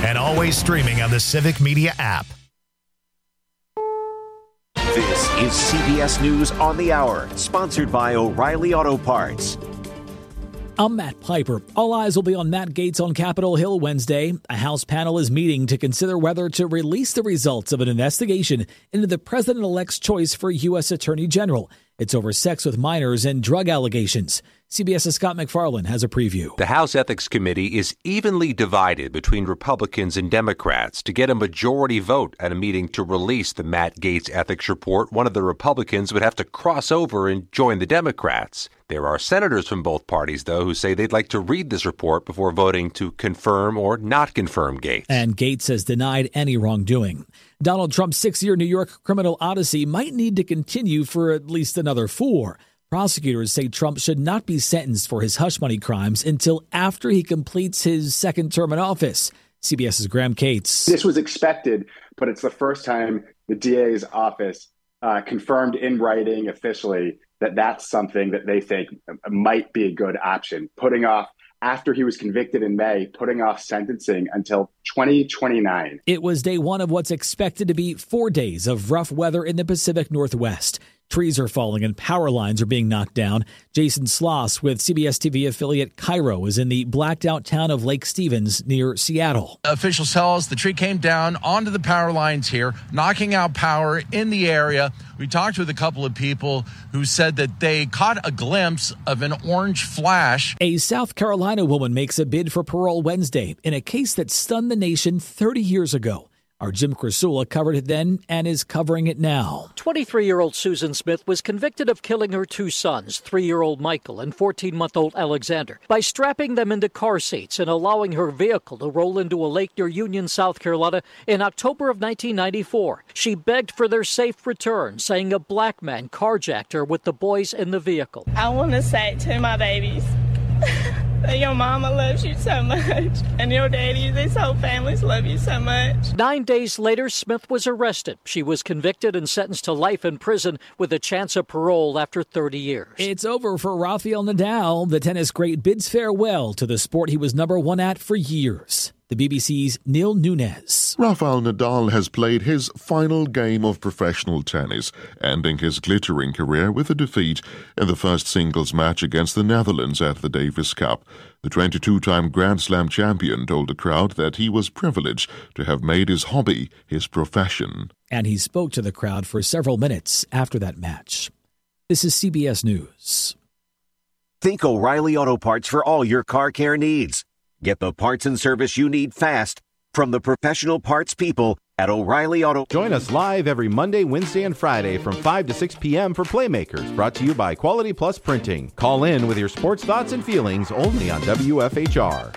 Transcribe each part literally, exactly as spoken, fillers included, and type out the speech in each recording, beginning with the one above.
and always streaming on the Civic Media app. This is C B S News on the Hour, sponsored by O'Reilly Auto Parts. I'm Matt Piper. All eyes will be on Matt Gaetz on Capitol Hill Wednesday. A House panel is meeting to consider whether to release the results of an investigation into the president-elect's choice for U S Attorney General. It's over sex with minors and drug allegations. CBS's Scott McFarland has a preview. The House Ethics Committee is evenly divided between Republicans and Democrats. To get a majority vote at a meeting to release the Matt Gaetz ethics report, one of the Republicans would have to cross over and join the Democrats. There are senators from both parties, though, who say they'd like to read this report before voting to confirm or not confirm Gaetz. And Gaetz has denied any wrongdoing. Donald Trump's six-year New York criminal odyssey might need to continue for at least another four. Prosecutors say Trump should not be sentenced for his hush money crimes until after he completes his second term in office. CBS's Graham Cates. This was expected, but it's the first time the D A's office uh, confirmed in writing officially that that's something that they think might be a good option. Putting off, after he was convicted in May, putting off sentencing until twenty twenty-nine. It was day one of what's expected to be four days of rough weather in the Pacific Northwest. Trees are falling and power lines are being knocked down. Jason Sloss with C B S T V affiliate Cairo is in the blacked out town of Lake Stevens near Seattle. Officials tell us the tree came down onto the power lines here, knocking out power in the area. We talked with a couple of people who said that they caught a glimpse of an orange flash. A South Carolina woman makes a bid for parole Wednesday in a case that stunned the nation thirty years ago. Our Jim Krasula covered it then and is covering it now. twenty-three-year-old Susan Smith was convicted of killing her two sons, three-year-old Michael and fourteen-month-old Alexander, by strapping them into car seats and allowing her vehicle to roll into a lake near Union, South Carolina in October of nineteen ninety-four. She begged for their safe return, saying a black man carjacked her with the boys in the vehicle. I want to say to my babies that your mama loves you so much, and your daddy, this whole family's love you so much. Nine days later, Smith was arrested. She was convicted and sentenced to life in prison with a chance of parole after thirty years. It's over for Rafael Nadal. The tennis great bids farewell to the sport he was number one at for years. The B B C's Neil Nunes. Rafael Nadal has played his final game of professional tennis, ending his glittering career with a defeat in the first singles match against the Netherlands at the Davis Cup. The twenty-two-time Grand Slam champion told the crowd that he was privileged to have made his hobby his profession. And he spoke to the crowd for several minutes after that match. This is C B S News. Think O'Reilly Auto Parts for all your car care needs. Get the parts and service you need fast from the professional parts people at O'Reilly Auto. Join us live every Monday, Wednesday, and Friday from five to six p.m. for Playmakers, brought to you by Quality Plus Printing. Call in with your sports thoughts and feelings only on W F H R.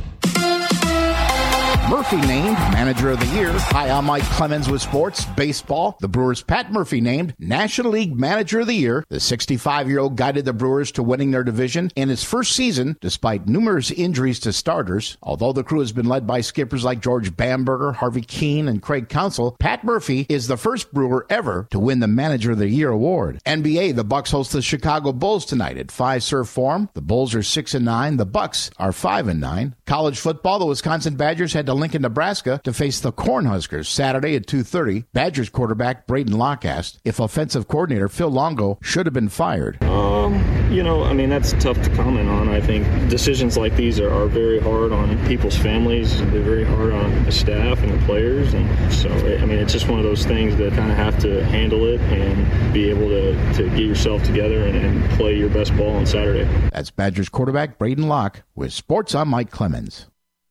Murphy named Manager of the Year. Hi, I'm Mike Clemens with Sports Baseball. The Brewers' Pat Murphy named National League Manager of the Year. The sixty-five-year-old guided the Brewers to winning their division in his first season, despite numerous injuries to starters. Although the crew has been led by skippers like George Bamberger, Harvey Keene, and Craig Counsell, Pat Murphy is the first Brewer ever to win the Manager of the Year award. N B A, the Bucks host the Chicago Bulls tonight at Fiserv Forum. The Bulls are six and nine. The Bucks are five and nine. College football, the Wisconsin Badgers head to Lincoln, Nebraska to face the Cornhuskers Saturday at two thirty. Badgers quarterback Braden Locke asked if offensive coordinator Phil Longo should have been fired. Um, you know, I mean, that's tough to comment on. I think decisions like these are, are very hard on people's families. They're very hard on the staff and the players. And so, I mean, it's just one of those things that kind of have to handle it and be able to, to get yourself together and, and play your best ball on Saturday. That's Badgers quarterback Braden Locke with Sports. I'm Mike Clemens.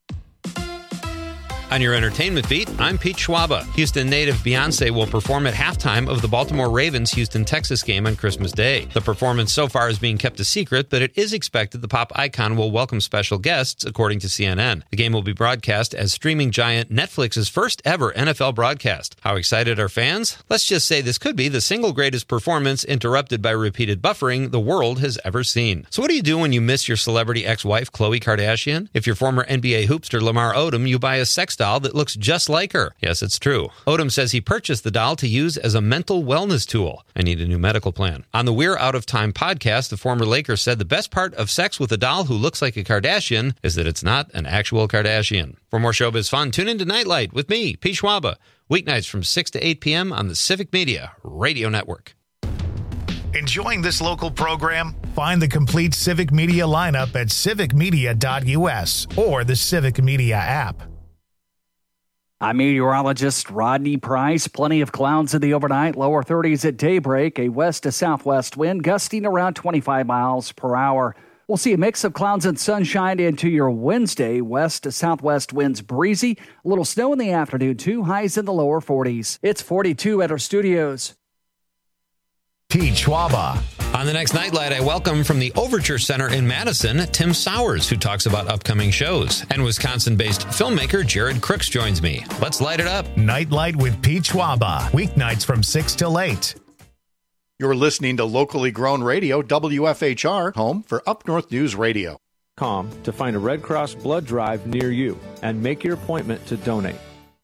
On your entertainment beat, I'm Pete Schwaba. Houston native Beyonce will perform at halftime of the Baltimore Ravens Houston Texas game on Christmas Day. The performance so far is being kept a secret, but it is expected the pop icon will welcome special guests, according to C N N. The game will be broadcast as streaming giant Netflix's first ever N F L broadcast. How excited are fans? Let's just say this could be the single greatest performance, interrupted by repeated buffering, the world has ever seen. So what do you do when you miss your celebrity ex-wife, Khloe Kardashian? If you're former N B A hoopster Lamar Odom, you buy a sex sex doll that looks just like her. Yes, it's true. Odom says he purchased the doll to use as a mental wellness tool. I need a new medical plan. On the We're Out of Time podcast, the former Laker said the best part of sex with a doll who looks like a Kardashian is that it's not an actual Kardashian. For more showbiz fun, tune into Nightlight with me, Pete Schwaba, weeknights from six to eight p.m. on the Civic Media Radio Network. Enjoying this local program? Find the complete Civic Media lineup at civic media dot u s or the Civic Media app. I'm meteorologist Rodney Price. Plenty of clouds in the overnight, lower thirties at daybreak, a west to southwest wind gusting around twenty-five miles per hour. We'll see a mix of clouds and sunshine into your Wednesday. West to southwest winds breezy, a little snow in the afternoon too, highs in the lower forties. It's forty-two at our studios. Pete Schwaba. On the next Nightlight, I welcome from the Overture Center in Madison, Tim Sowers, who talks about upcoming shows. And Wisconsin-based filmmaker Jared Crooks joins me. Let's light it up. Nightlight with Pete Schwaba. Weeknights from six till eight. You're listening to locally grown radio, W F H R, home for Up North News Radio. Com to find a Red Cross blood drive near you and make your appointment to donate.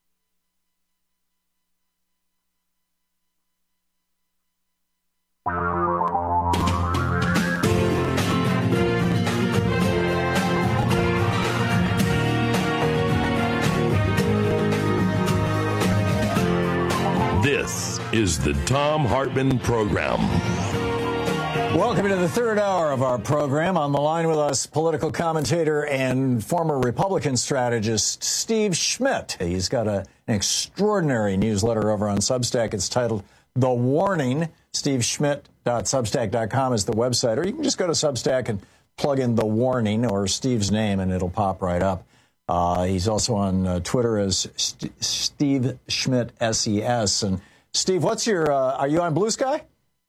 This is the Thom Hartmann Program. Welcome to the third hour of our program. On the line with us, political commentator and former Republican strategist Steve Schmidt. He's got a, an extraordinary newsletter over on Substack. It's titled The Warning. steve schmidt dot substack dot com is the website, or you can just go to Substack and plug in The Warning or Steve's name, and it'll pop right up. Uh, he's also on uh, Twitter as St- Steve Schmidt S E S. And Steve, what's your? Uh, are you on Blue Sky?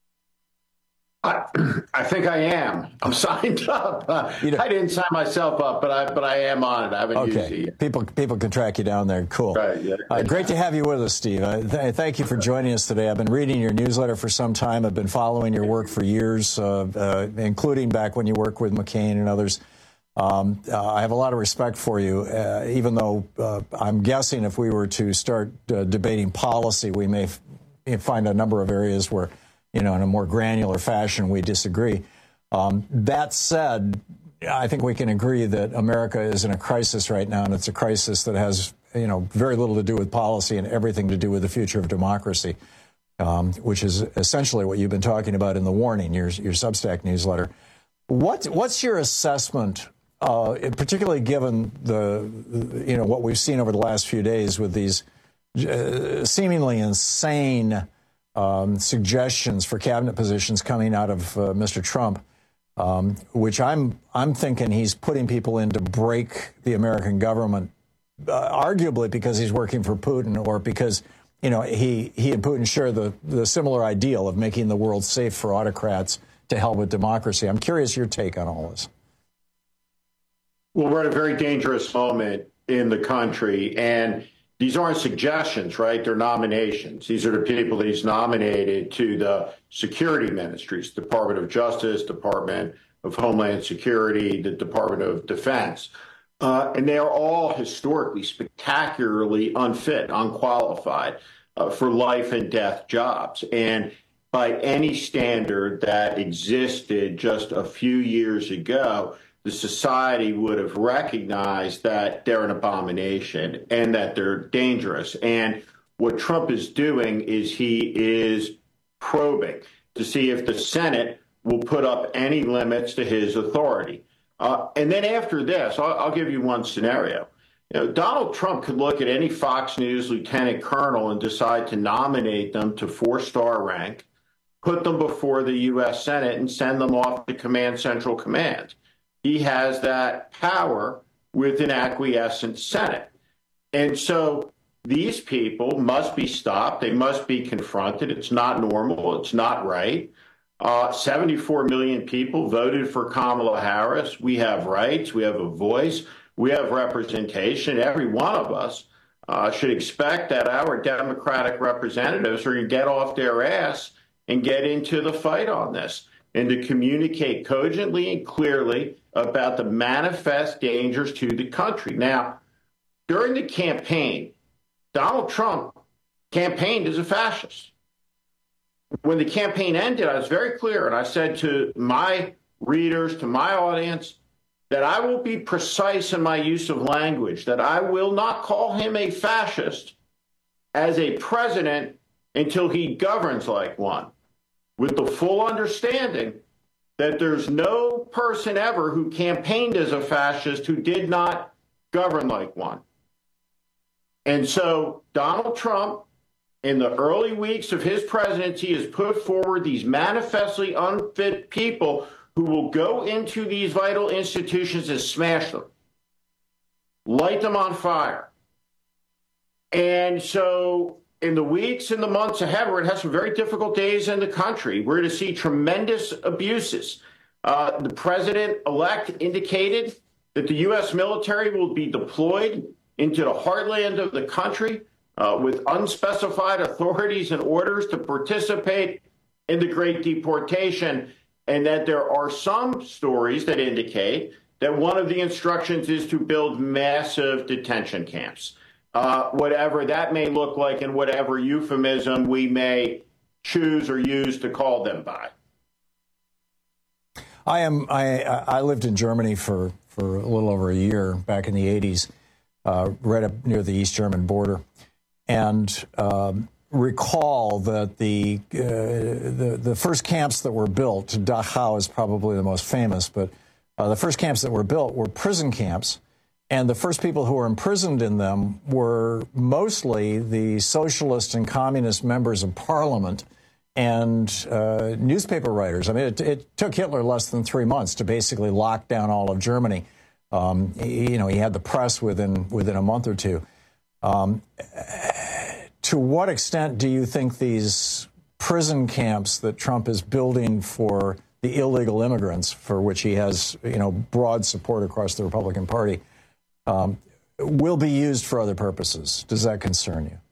I, I think I am. I'm signed up. Uh, I didn't sign myself up, but I but I am on it. I haven't okay. used it yet. People people can track you down there. Cool. Right, yeah. uh, great to have you with us, Steve. Uh, th- thank you for joining us today. I've been reading your newsletter for some time. I've been following your work for years, uh, uh, including back when you worked with McCain and others. Um, uh, I have a lot of respect for you, uh, even though uh, I'm guessing if we were to start uh, debating policy, we may f- find a number of areas where, you know, in a more granular fashion, we disagree. Um, that said, I think we can agree that America is in a crisis right now, and it's a crisis that has, you know, very little to do with policy and everything to do with the future of democracy, um, which is essentially what you've been talking about in The Warning, your, your Substack newsletter. What, what's your assessment, uh, particularly given the, you know, what we've seen over the last few days with these uh, seemingly insane Um, suggestions for cabinet positions coming out of uh, Mister Trump, um, which I'm I'm thinking he's putting people in to break the American government, uh, arguably because he's working for Putin, or because, you know, he he and Putin share the the similar ideal of making the world safe for autocrats to hell with democracy. I'm curious your take on all this. Well, we're at a very dangerous moment in the country, and these aren't suggestions, right? They're nominations. These are the people that he's nominated to the security ministries, Department of Justice, Department of Homeland Security, the Department of Defense. Uh, and they are all historically spectacularly unfit, unqualified uh, for life and death jobs. And by any standard that existed just a few years ago, the society would have recognized that they're an abomination and that they're dangerous. And what Trump is doing is he is probing to see if the Senate will put up any limits to his authority. Uh, and then after this, I'll, I'll give you one scenario. You know, Donald Trump could look at any Fox News lieutenant colonel and decide to nominate them to four-star rank, put them before the U S Senate, and send them off to Command Central Command. He has that power with an acquiescent Senate. And so these people must be stopped. They must be confronted. It's not normal. It's not right. Uh, seventy-four million people voted for Kamala Harris. We have rights. We have a voice. We have representation. Every one of us uh, should expect that our Democratic representatives are going to get off their ass and get into the fight on this, and to communicate cogently and clearly about the manifest dangers to the country. Now, during the campaign, Donald Trump campaigned as a fascist. When the campaign ended, I was very clear, and I said to my readers, to my audience, that I will be precise in my use of language, that I will not call him a fascist as a president until he governs like one, with the full understanding that there's no person ever who campaigned as a fascist who did not govern like one. And so Donald Trump, in the early weeks of his presidency, has put forward these manifestly unfit people who will go into these vital institutions and smash them, light them on fire. And so in the weeks and the months ahead, we're going to have some very difficult days in the country. We're going to see tremendous abuses. Uh, the president-elect indicated that the U S military will be deployed into the heartland of the country uh, with unspecified authorities and orders to participate in the Great Deportation, and that there are some stories that indicate that one of the instructions is to build massive detention camps, uh, whatever that may look like and whatever euphemism we may choose or use to call them by. I am. I I lived in Germany for, for a little over a year back in the eighties, uh, right up near the East German border, and um, recall that the uh, the the first camps that were built, Dachau is probably the most famous, but uh, the first camps that were built were prison camps, and the first people who were imprisoned in them were mostly the socialist and communist members of parliament and uh, newspaper writers. I mean, it, it took Hitler less than three months to basically lock down all of Germany. Um, he, you know, he had the press within within a month or two. Um, to what extent do you think these prison camps that Trump is building for the illegal immigrants, for which he has, you know, broad support across the Republican Party, um, will be used for other purposes? Does that concern you?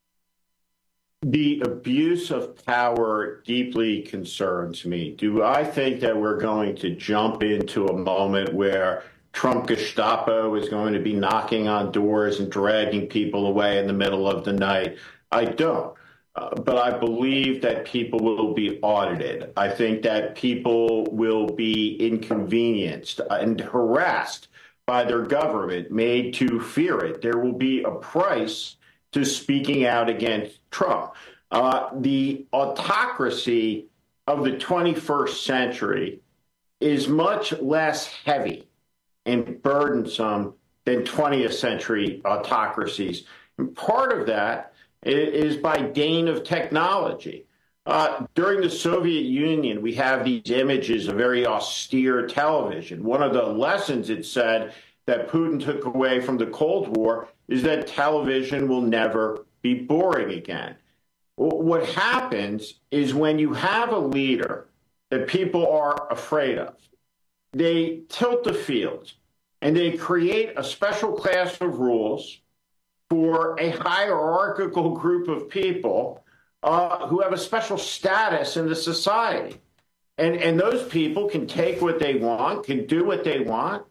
The abuse of power deeply concerns me. Do I think that we're going to jump into a moment where Trump Gestapo is going to be knocking on doors and dragging people away in the middle of the night? I don't. Uh, but I believe that people will be audited. I think that people will be inconvenienced and harassed by their government, made to fear it. There will be a price to speaking out against Trump. Uh, the autocracy of the twenty-first century is much less heavy and burdensome than twentieth century autocracies. And part of that is by gain of technology. Uh, during the Soviet Union, we have these images of very austere television. One of the lessons it said that Putin took away from the Cold War is that television will never be boring again. What happens is when you have a leader that people are afraid of, they tilt the field and they create a special class of rules for a hierarchical group of people uh, who have a special status in the society. And, and those people can take what they want, can do what they want,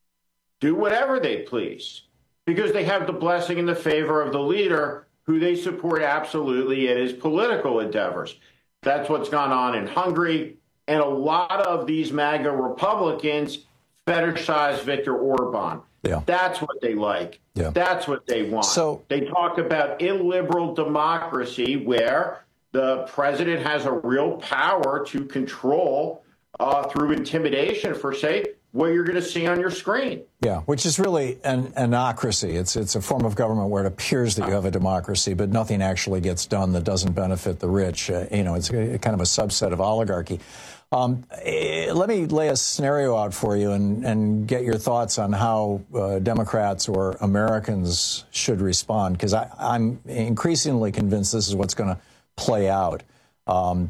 do whatever they please, because they have the blessing and the favor of the leader who they support absolutely in his political endeavors. That's what's gone on in Hungary. And a lot of these MAGA Republicans fetishize Viktor Orban. Yeah. That's what they like. Yeah. That's what they want. So they talk about illiberal democracy where the president has a real power to control uh, through intimidation, for say, what you're going to see on your screen. Yeah, which is really an anocracy. It's it's a form of government where it appears that you have a democracy, but nothing actually gets done that doesn't benefit the rich. Uh, you know, it's a, kind of a subset of oligarchy. Um, eh, let me lay a scenario out for you and, and get your thoughts on how uh, Democrats or Americans should respond, because I'm increasingly convinced this is what's going to play out. Um,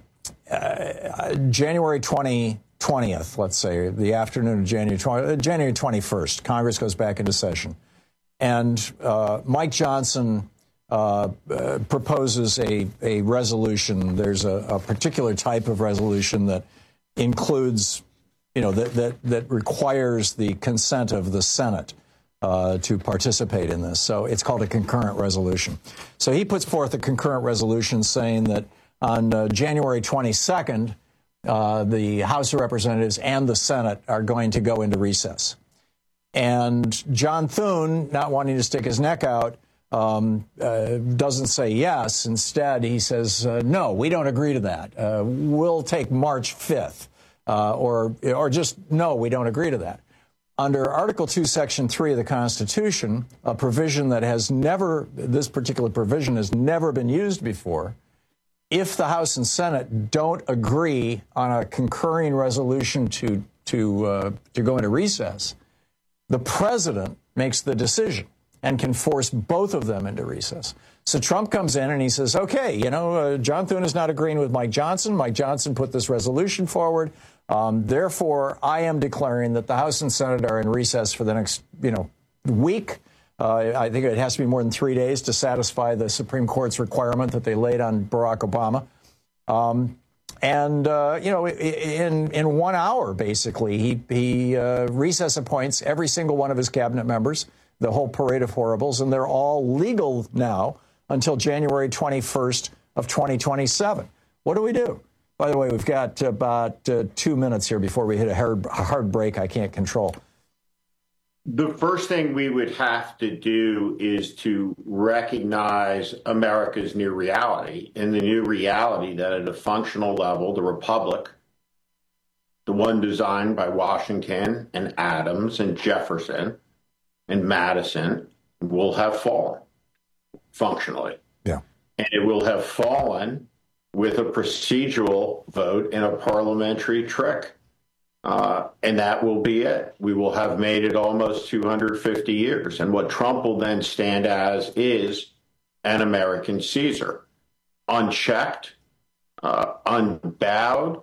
uh, January twentieth, let's say, the afternoon of January twentieth, January twenty-first, Congress goes back into session. And uh, Mike Johnson uh, uh, proposes a, a resolution. There's a, a particular type of resolution that includes, you know, that, that, that requires the consent of the Senate uh, to participate in this. So it's called a concurrent resolution. So he puts forth a concurrent resolution saying that on uh, January twenty-second, uh, the House of Representatives and the Senate are going to go into recess. And John Thune, not wanting to stick his neck out, um, uh, doesn't say yes. Instead, he says, uh, no, we don't agree to that. Uh, we'll take March fifth. Uh, or, or just, no, we don't agree to that. Under Article two, Section three of the Constitution, a provision that has never, this particular provision has never been used before, if the House and Senate don't agree on a concurring resolution to, to, uh, to go into recess, the president makes the decision and can force both of them into recess. So Trump comes in and he says, okay, you know, uh, John Thune is not agreeing with Mike Johnson. Mike Johnson put this resolution forward. Um, therefore, I am declaring that the House and Senate are in recess for the next, you know, week. Uh, I think it has to be more than three days to satisfy the Supreme Court's requirement that they laid on Barack Obama. Um, and, uh, you know, in in one hour, basically, he, he uh, recess appoints every single one of his cabinet members, the whole parade of horribles, and they're all legal now until January twenty-first of twenty twenty-seven. What do we do? By the way, we've got about uh, two minutes here before we hit a hard, hard break I can't control. The first thing we would have to do is to recognize America's new reality, and the new reality that at a functional level, the republic, the one designed by Washington and Adams and Jefferson and Madison, will have fallen functionally. Yeah. And it will have fallen with a procedural vote and a parliamentary trick. Uh, and that will be it. We will have made it almost two hundred fifty years. And what Trump will then stand as is an American Caesar, unchecked, uh, unbowed,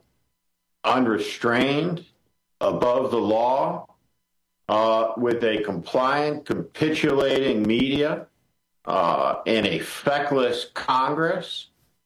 unrestrained, above the law, uh, with a compliant, capitulating media, uh, and a feckless Congress,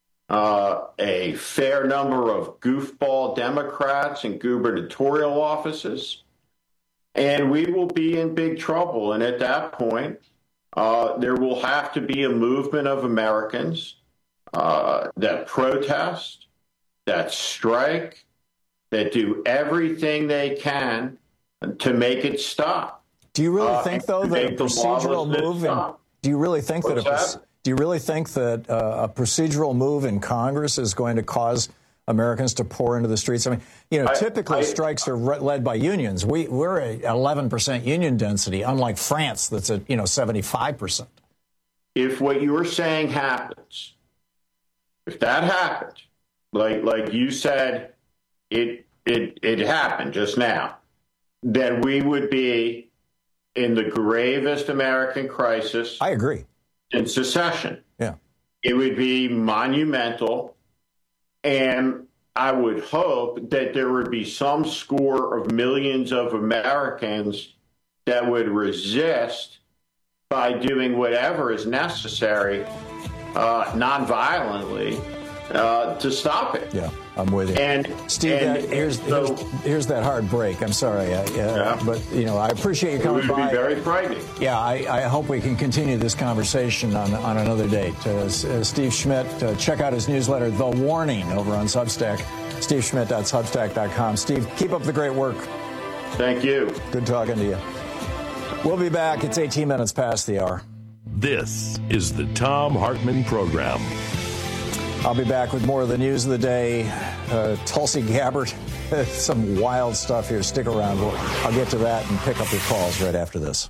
Uh, a fair number of goofball Democrats in gubernatorial offices, and we will be in big trouble. And at that point, uh, there will have to be a movement of Americans uh, that protest, that strike, that do everything they can to make it stop. Do you really uh, think, though, that a procedural move? In, do you really think What's that a that? Do you really think that uh, a procedural move in Congress is going to cause Americans to pour into the streets? I mean, you know, I, typically I, strikes are re- led by unions. We, we're at eleven percent union density, unlike France that's at, you know, seventy-five percent. If what you're saying happens, if that happened, like like you said, it it it happened just now, then we would be in the gravest American crisis. I agree. In secession. Yeah. It would be monumental. And I would hope that there would be some score of millions of Americans that would resist by doing whatever is necessary, uh, nonviolently, uh, to stop it. Yeah, I'm with you. And Steve, and, that, here's, so, here's here's that hard break. I'm sorry, I, uh, yeah. but you know I appreciate you coming by. It would by. be very frightening. Yeah, I, I hope we can continue this conversation on on another date. Uh, uh, Steve Schmidt, uh, check out his newsletter, The Warning, over on Substack. steve schmidt dot substack dot com. Steve, keep up the great work. Thank you. Good talking to you. We'll be back. It's eighteen minutes past the hour. This is the Thom Hartmann Program. I'll be back with more of the news of the day. Uh, Tulsi Gabbard, some wild stuff here. Stick around. We'll, I'll get to that and pick up your calls right after this.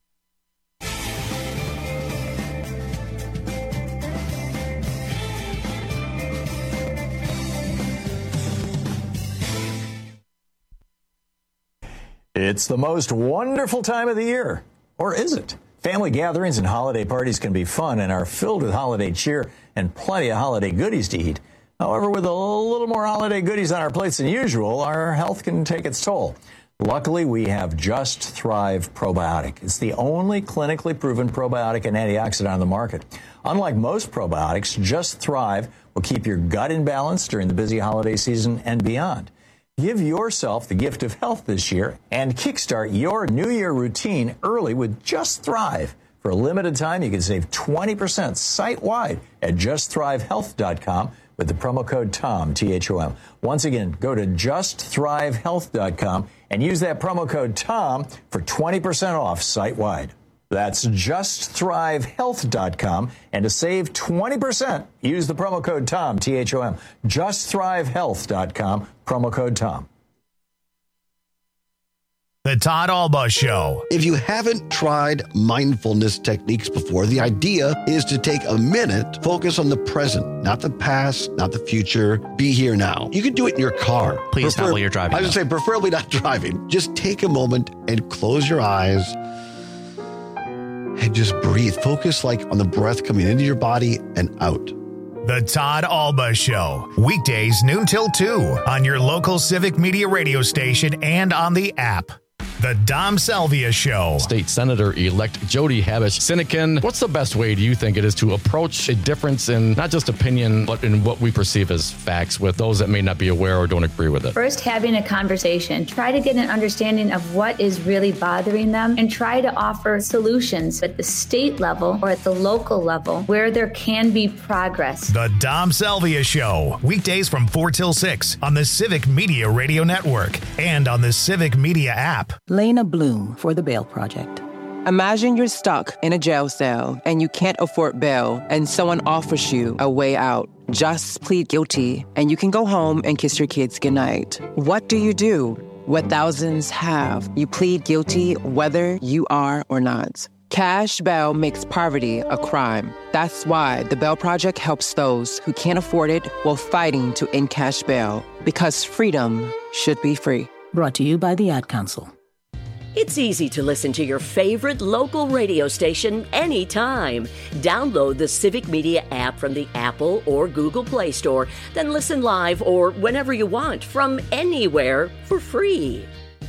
It's the most wonderful time of the year. Or is it? Family gatherings and holiday parties can be fun and are filled with holiday cheer and plenty of holiday goodies to eat. However, with a little more holiday goodies on our plates than usual, our health can take its toll. Luckily, we have Just Thrive Probiotic. It's the only clinically proven probiotic and antioxidant on the market. Unlike most probiotics, Just Thrive will keep your gut in balance during the busy holiday season and beyond. Give yourself the gift of health this year and kickstart your New Year routine early with Just Thrive. For a limited time, you can save twenty percent site-wide at just thrive health dot com with the promo code TOM, T H O M. Once again, go to just thrive health dot com and use that promo code TOM for twenty percent off site-wide. That's just thrive health dot com. And to save twenty percent, use the promo code TOM, T H O M. just thrive health dot com, promo code TOM. The Todd Alba Show. If you haven't tried mindfulness techniques before, the idea is to take a minute, focus on the present, not the past, not the future. Be here now. You can do it in your car. Please, Prefer- not while you're driving. I was going to say, preferably not driving. Just take a moment and close your eyes and just breathe. Focus like on the breath coming into your body and out. The Todd Alba Show. Weekdays noon till two on your local Civic Media radio station and on the app. The Dom Salvia Show. State Senator-elect Jody Habush-Sinekin, what's the best way, do you think, it is to approach a difference in not just opinion, but in what we perceive as facts with those that may not be aware or don't agree with it? First, having a conversation. Try to get an understanding of what is really bothering them and try to offer solutions at the state level or at the local level where there can be progress. The Dom Salvia Show. Weekdays from four till six on the Civic Media Radio Network and on the Civic Media app. Lena Bloom for the Bail Project. Imagine you're stuck in a jail cell and you can't afford bail and someone offers you a way out. Just plead guilty and you can go home and kiss your kids goodnight. What do you do? What thousands have. You plead guilty whether you are or not. Cash bail makes poverty a crime. That's why the Bail Project helps those who can't afford it while fighting to end cash bail. Because freedom should be free. Brought to you by the Ad Council. It's easy to listen to your favorite local radio station anytime. Download the Civic Media app from the Apple or Google Play Store, then listen live or whenever you want from anywhere for free.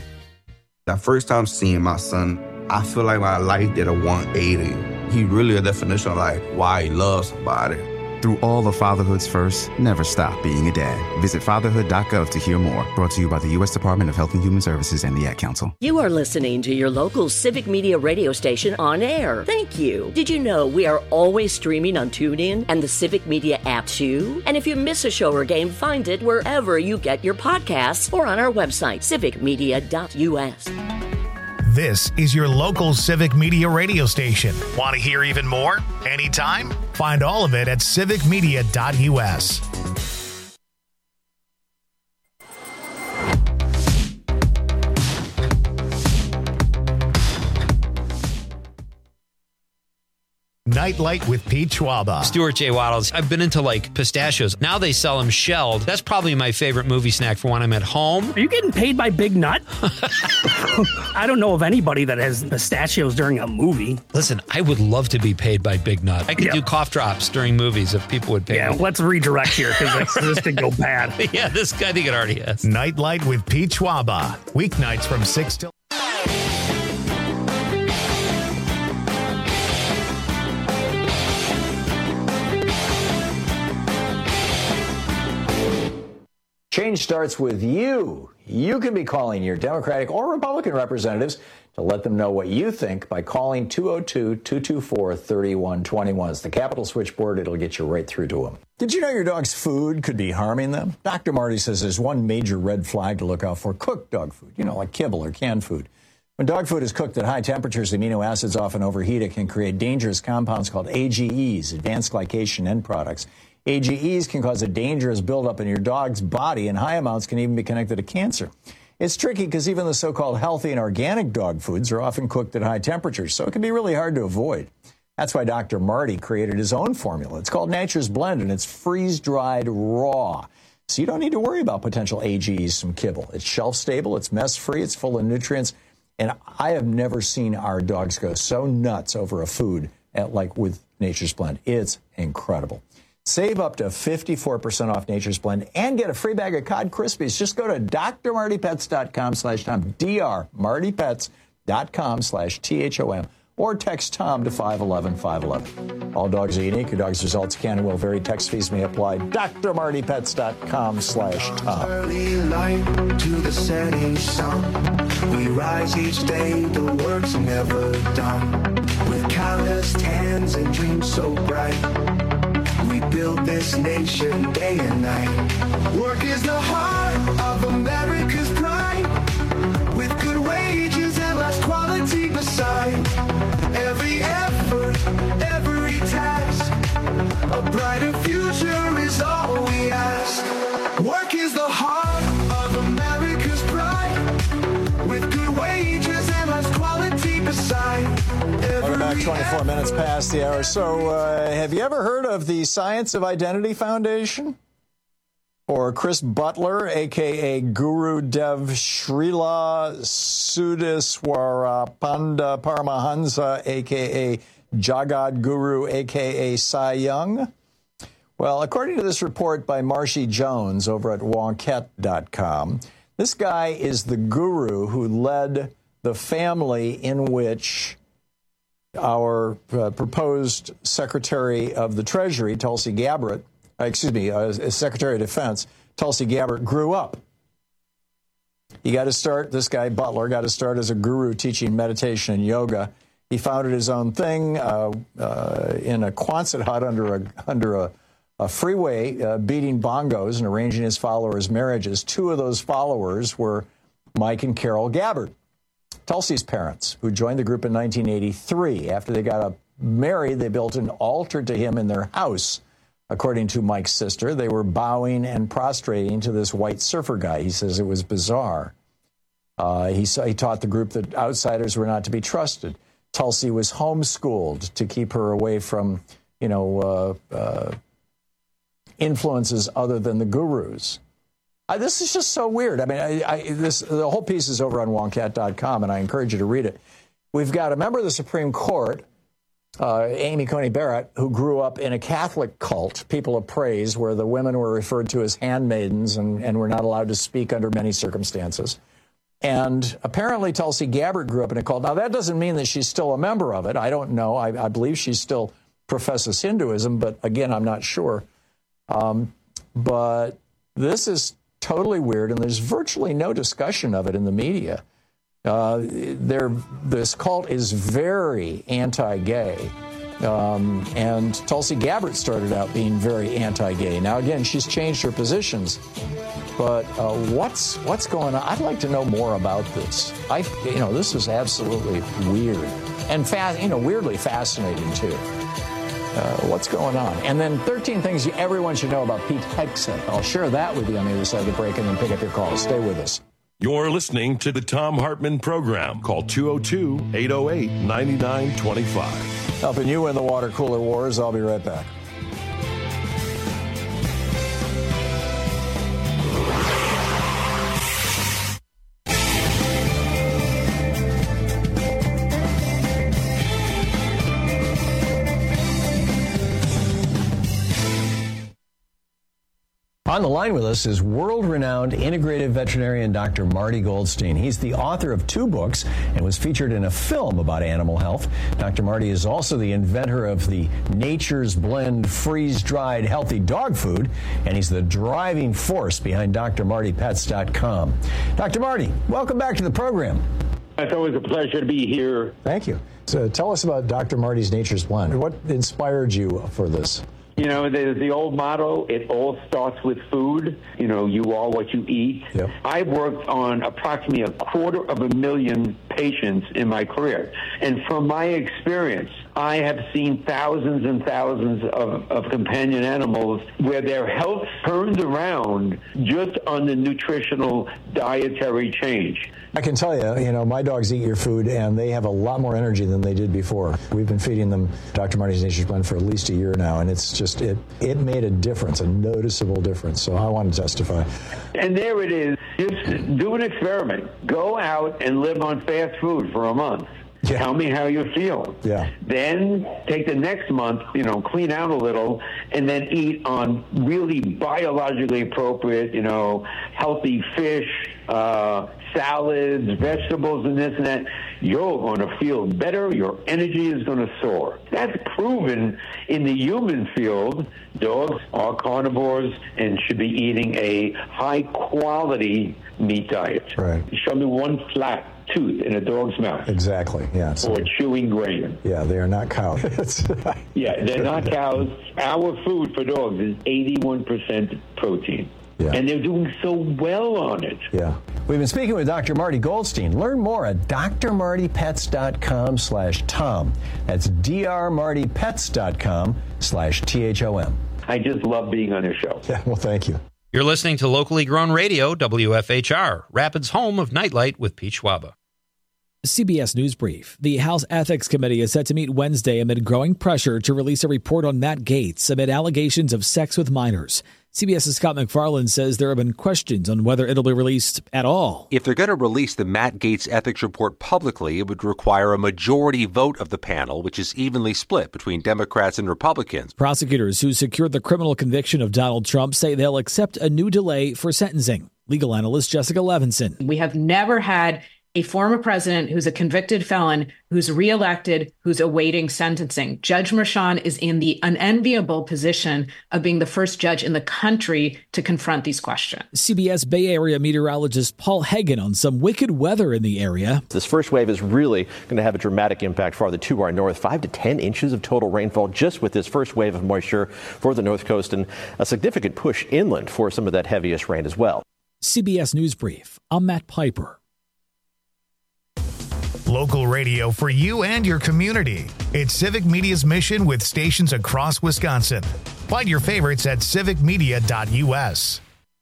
That first time seeing my son, I feel like my life did a one eighty. He really a definition of like why he loves somebody. Through all of fatherhood's first, never stop being a dad. Visit fatherhood dot gov to hear more. Brought to you by the U S Department of Health and Human Services and the Ad Council. You are listening to your local Civic Media radio station on air. Thank you. Did you know we are always streaming on TuneIn and the Civic Media app too? And if you miss a show or game, find it wherever you get your podcasts or on our website, civic media dot U S. This is your local Civic Media radio station. Want to hear even more? Anytime? Find all of it at civic media dot U S. Nightlight with Pete Schwaba. Stuart J. Waddles. I've been into like pistachios. Now they sell them shelled. That's probably my favorite movie snack for when I'm at home. Are you getting paid by Big Nut? I don't know of anybody that has pistachios during a movie. Listen, I would love to be paid by Big Nut. I could Yeah. do cough drops during movies if people would pay Yeah, me. let's redirect here because this could go bad. Yeah, this guy, I think it already has. Nightlight with Pete Schwaba. Weeknights from six till... Change starts with you. You can be calling your Democratic or Republican representatives to let them know what you think by calling two oh two, two two four, three one two one. It's the Capitol switchboard. It'll get you right through to them. Did you know your dog's food could be harming them? Doctor Marty says there's one major red flag to look out for: cooked dog food, you know, like kibble or canned food. When dog food is cooked at high temperatures, amino acids often overheat. It can create dangerous compounds called A G Es, advanced glycation end products. A G Es can cause a dangerous buildup in your dog's body, and high amounts can even be connected to cancer. It's tricky because even the so-called healthy and organic dog foods are often cooked at high temperatures, so it can be really hard to avoid. That's why Doctor Marty created his own formula. It's called Nature's Blend, and it's freeze-dried raw. So you don't need to worry about potential A G Es from kibble. It's shelf-stable, it's mess-free, it's full of nutrients, and I have never seen our dogs go so nuts over a food at, like with Nature's Blend. It's incredible. Save up to fifty-four percent off Nature's Blend and get a free bag of Cod Krispies. Just go to d r marty pets dot com slash Tom, D R marty pets dot com slash T H O M. or text Tom to five one one, five one one. All dogs are unique. Your dog's results can and will vary. Text fees may apply. D R Marty Pets dot com slash Tom. Early light to the setting sun. We rise each day, the work's never done. With calloused hands and dreams so bright, we build this nation day and night. Work is the heart of America's pride. With good wages and less quality beside. Every effort, every task, a brighter future is all we ask. Work is the heart of America's pride. With good wages and less quality beside. Welcome back, twenty-four minutes past the hour. So, uh, have you ever heard of the Science of Identity Foundation? Or Chris Butler, a k a. Guru Dev Srila Sudiswarapanda Paramahansa, a k a. Jagad Guru, a k a. Cy Young? Well, according to this report by Marshy Jones over at Wonkette dot com, this guy is the guru who led the family in which our uh, proposed Secretary of the Treasury, Tulsi Gabbard, uh, excuse me, uh, Secretary of Defense, Tulsi Gabbard, grew up. He got to start, this guy, Butler, got to start as a guru teaching meditation and yoga. He founded his own thing uh, uh, in a Quonset hut under a, under a, a freeway, uh, beating bongos and arranging his followers' marriages. Two of those followers were Mike and Carol Gabbard, Tulsi's parents, who joined the group in nineteen eighty-three. After they got married, they built an altar to him in their house. According to Mike's sister, they were bowing and prostrating to this white surfer guy. He says it was bizarre. Uh, he, he taught the group that outsiders were not to be trusted. Tulsi was homeschooled to keep her away from, you know, uh, uh, influences other than the gurus. Uh, this is just so weird. I mean, I, I, this the whole piece is over on Wonkette dot com, and I encourage you to read it. We've got a member of the Supreme Court, uh, Amy Coney Barrett, who grew up in a Catholic cult, People of Praise, where the women were referred to as handmaidens and, and were not allowed to speak under many circumstances. And apparently Tulsi Gabbard grew up in a cult. Now, that doesn't mean that she's still a member of it. I don't know. I, I believe she still professes Hinduism, but again, I'm not sure. Um, but this is totally weird, and there's virtually no discussion of it in the media. Uh, this cult is very anti-gay, um, and Tulsi Gabbard started out being very anti-gay. Now, again, she's changed her positions, but uh, what's what's going on? I'd like to know more about this. I, you know, this is absolutely weird and fa- you know, weirdly fascinating too. Uh, what's going on? And then thirteen things you, everyone should know about Pete Hegseth. I'll share that with you on the other side of the break and then pick up your calls. Stay with us. You're listening to the Thom Hartmann Program. Call two oh two, eight oh eight, nine nine two five. Helping you win the water cooler wars. I'll be right back. On the line with us is world-renowned integrative veterinarian Doctor Marty Goldstein. He's the author of two books and was featured in a film about animal health. Doctor Marty is also the inventor of the Nature's Blend freeze-dried healthy dog food, and he's the driving force behind D R Marty Pets dot com. Doctor Marty, welcome back to the program. It's always a pleasure to be here. Thank you. So tell us about Doctor Marty's Nature's Blend. What inspired you for this? You know, there's the old motto, it all starts with food. You know, you are what you eat. Yep. I've worked on approximately a quarter of a million patients in my career. And from my experience, I have seen thousands and thousands of, of companion animals where their health turned around just on the nutritional dietary change. I can tell you, you know, my dogs eat your food, and they have a lot more energy than they did before. We've been feeding them Doctor Marty's Nature's Blend for at least a year now, and it's just, it, it made a difference, a noticeable difference. So I want to testify. And there it is. Just do an experiment. Go out and live on fast food for a month. Yeah. Tell me how you feel. Yeah. Then take the next month, you know, clean out a little, and then eat on really biologically appropriate, you know, healthy fish, uh, salads, vegetables, and this and that. you're going to feel better. Your energy is going to soar. That's proven in the human field. Dogs are carnivores and should be eating a high-quality meat diet. Right. Show me one flat tooth in a dog's mouth. Exactly, yeah. So, or chewing grain. Yeah, they are not cows. Yeah, they're not cows. Our food for dogs is eighty-one percent protein. Yeah. And they're doing so well on it. Yeah. We've been speaking with Doctor Marty Goldstein. Learn more at d r marty pets dot com slash tom. That's d r marty pets dot com slash T H O M. I just love being on your show. Yeah, well, thank you. You're listening to locally grown radio, W F H R, Rapids' home of Nightlight with Pete Schwaba. C B S News Brief. The House Ethics Committee is set to meet Wednesday amid growing pressure to release a report on Matt Gaetz amid allegations of sex with minors. CBS's Scott McFarland says there have been questions on whether it'll be released at all. If they're going to release the Matt Gaetz ethics report publicly, it would require a majority vote of the panel, which is evenly split between Democrats and Republicans. Prosecutors who secured the criminal conviction of Donald Trump say they'll accept a new delay for sentencing. Legal analyst Jessica Levinson. We have never had a former president who's a convicted felon, who's reelected, who's awaiting sentencing. Judge Merchan is in the unenviable position of being the first judge in the country to confront these questions. C B S Bay Area meteorologist Paul Hagen on some wicked weather in the area. This first wave is really going to have a dramatic impact farther to our north. Five to ten inches of total rainfall just with this first wave of moisture for the north coast, and a significant push inland for some of that heaviest rain as well. C B S News Brief. I'm Matt Piper. Local radio for you and your community. It's Civic Media's mission with stations across Wisconsin. Find your favorites at civic media dot u s.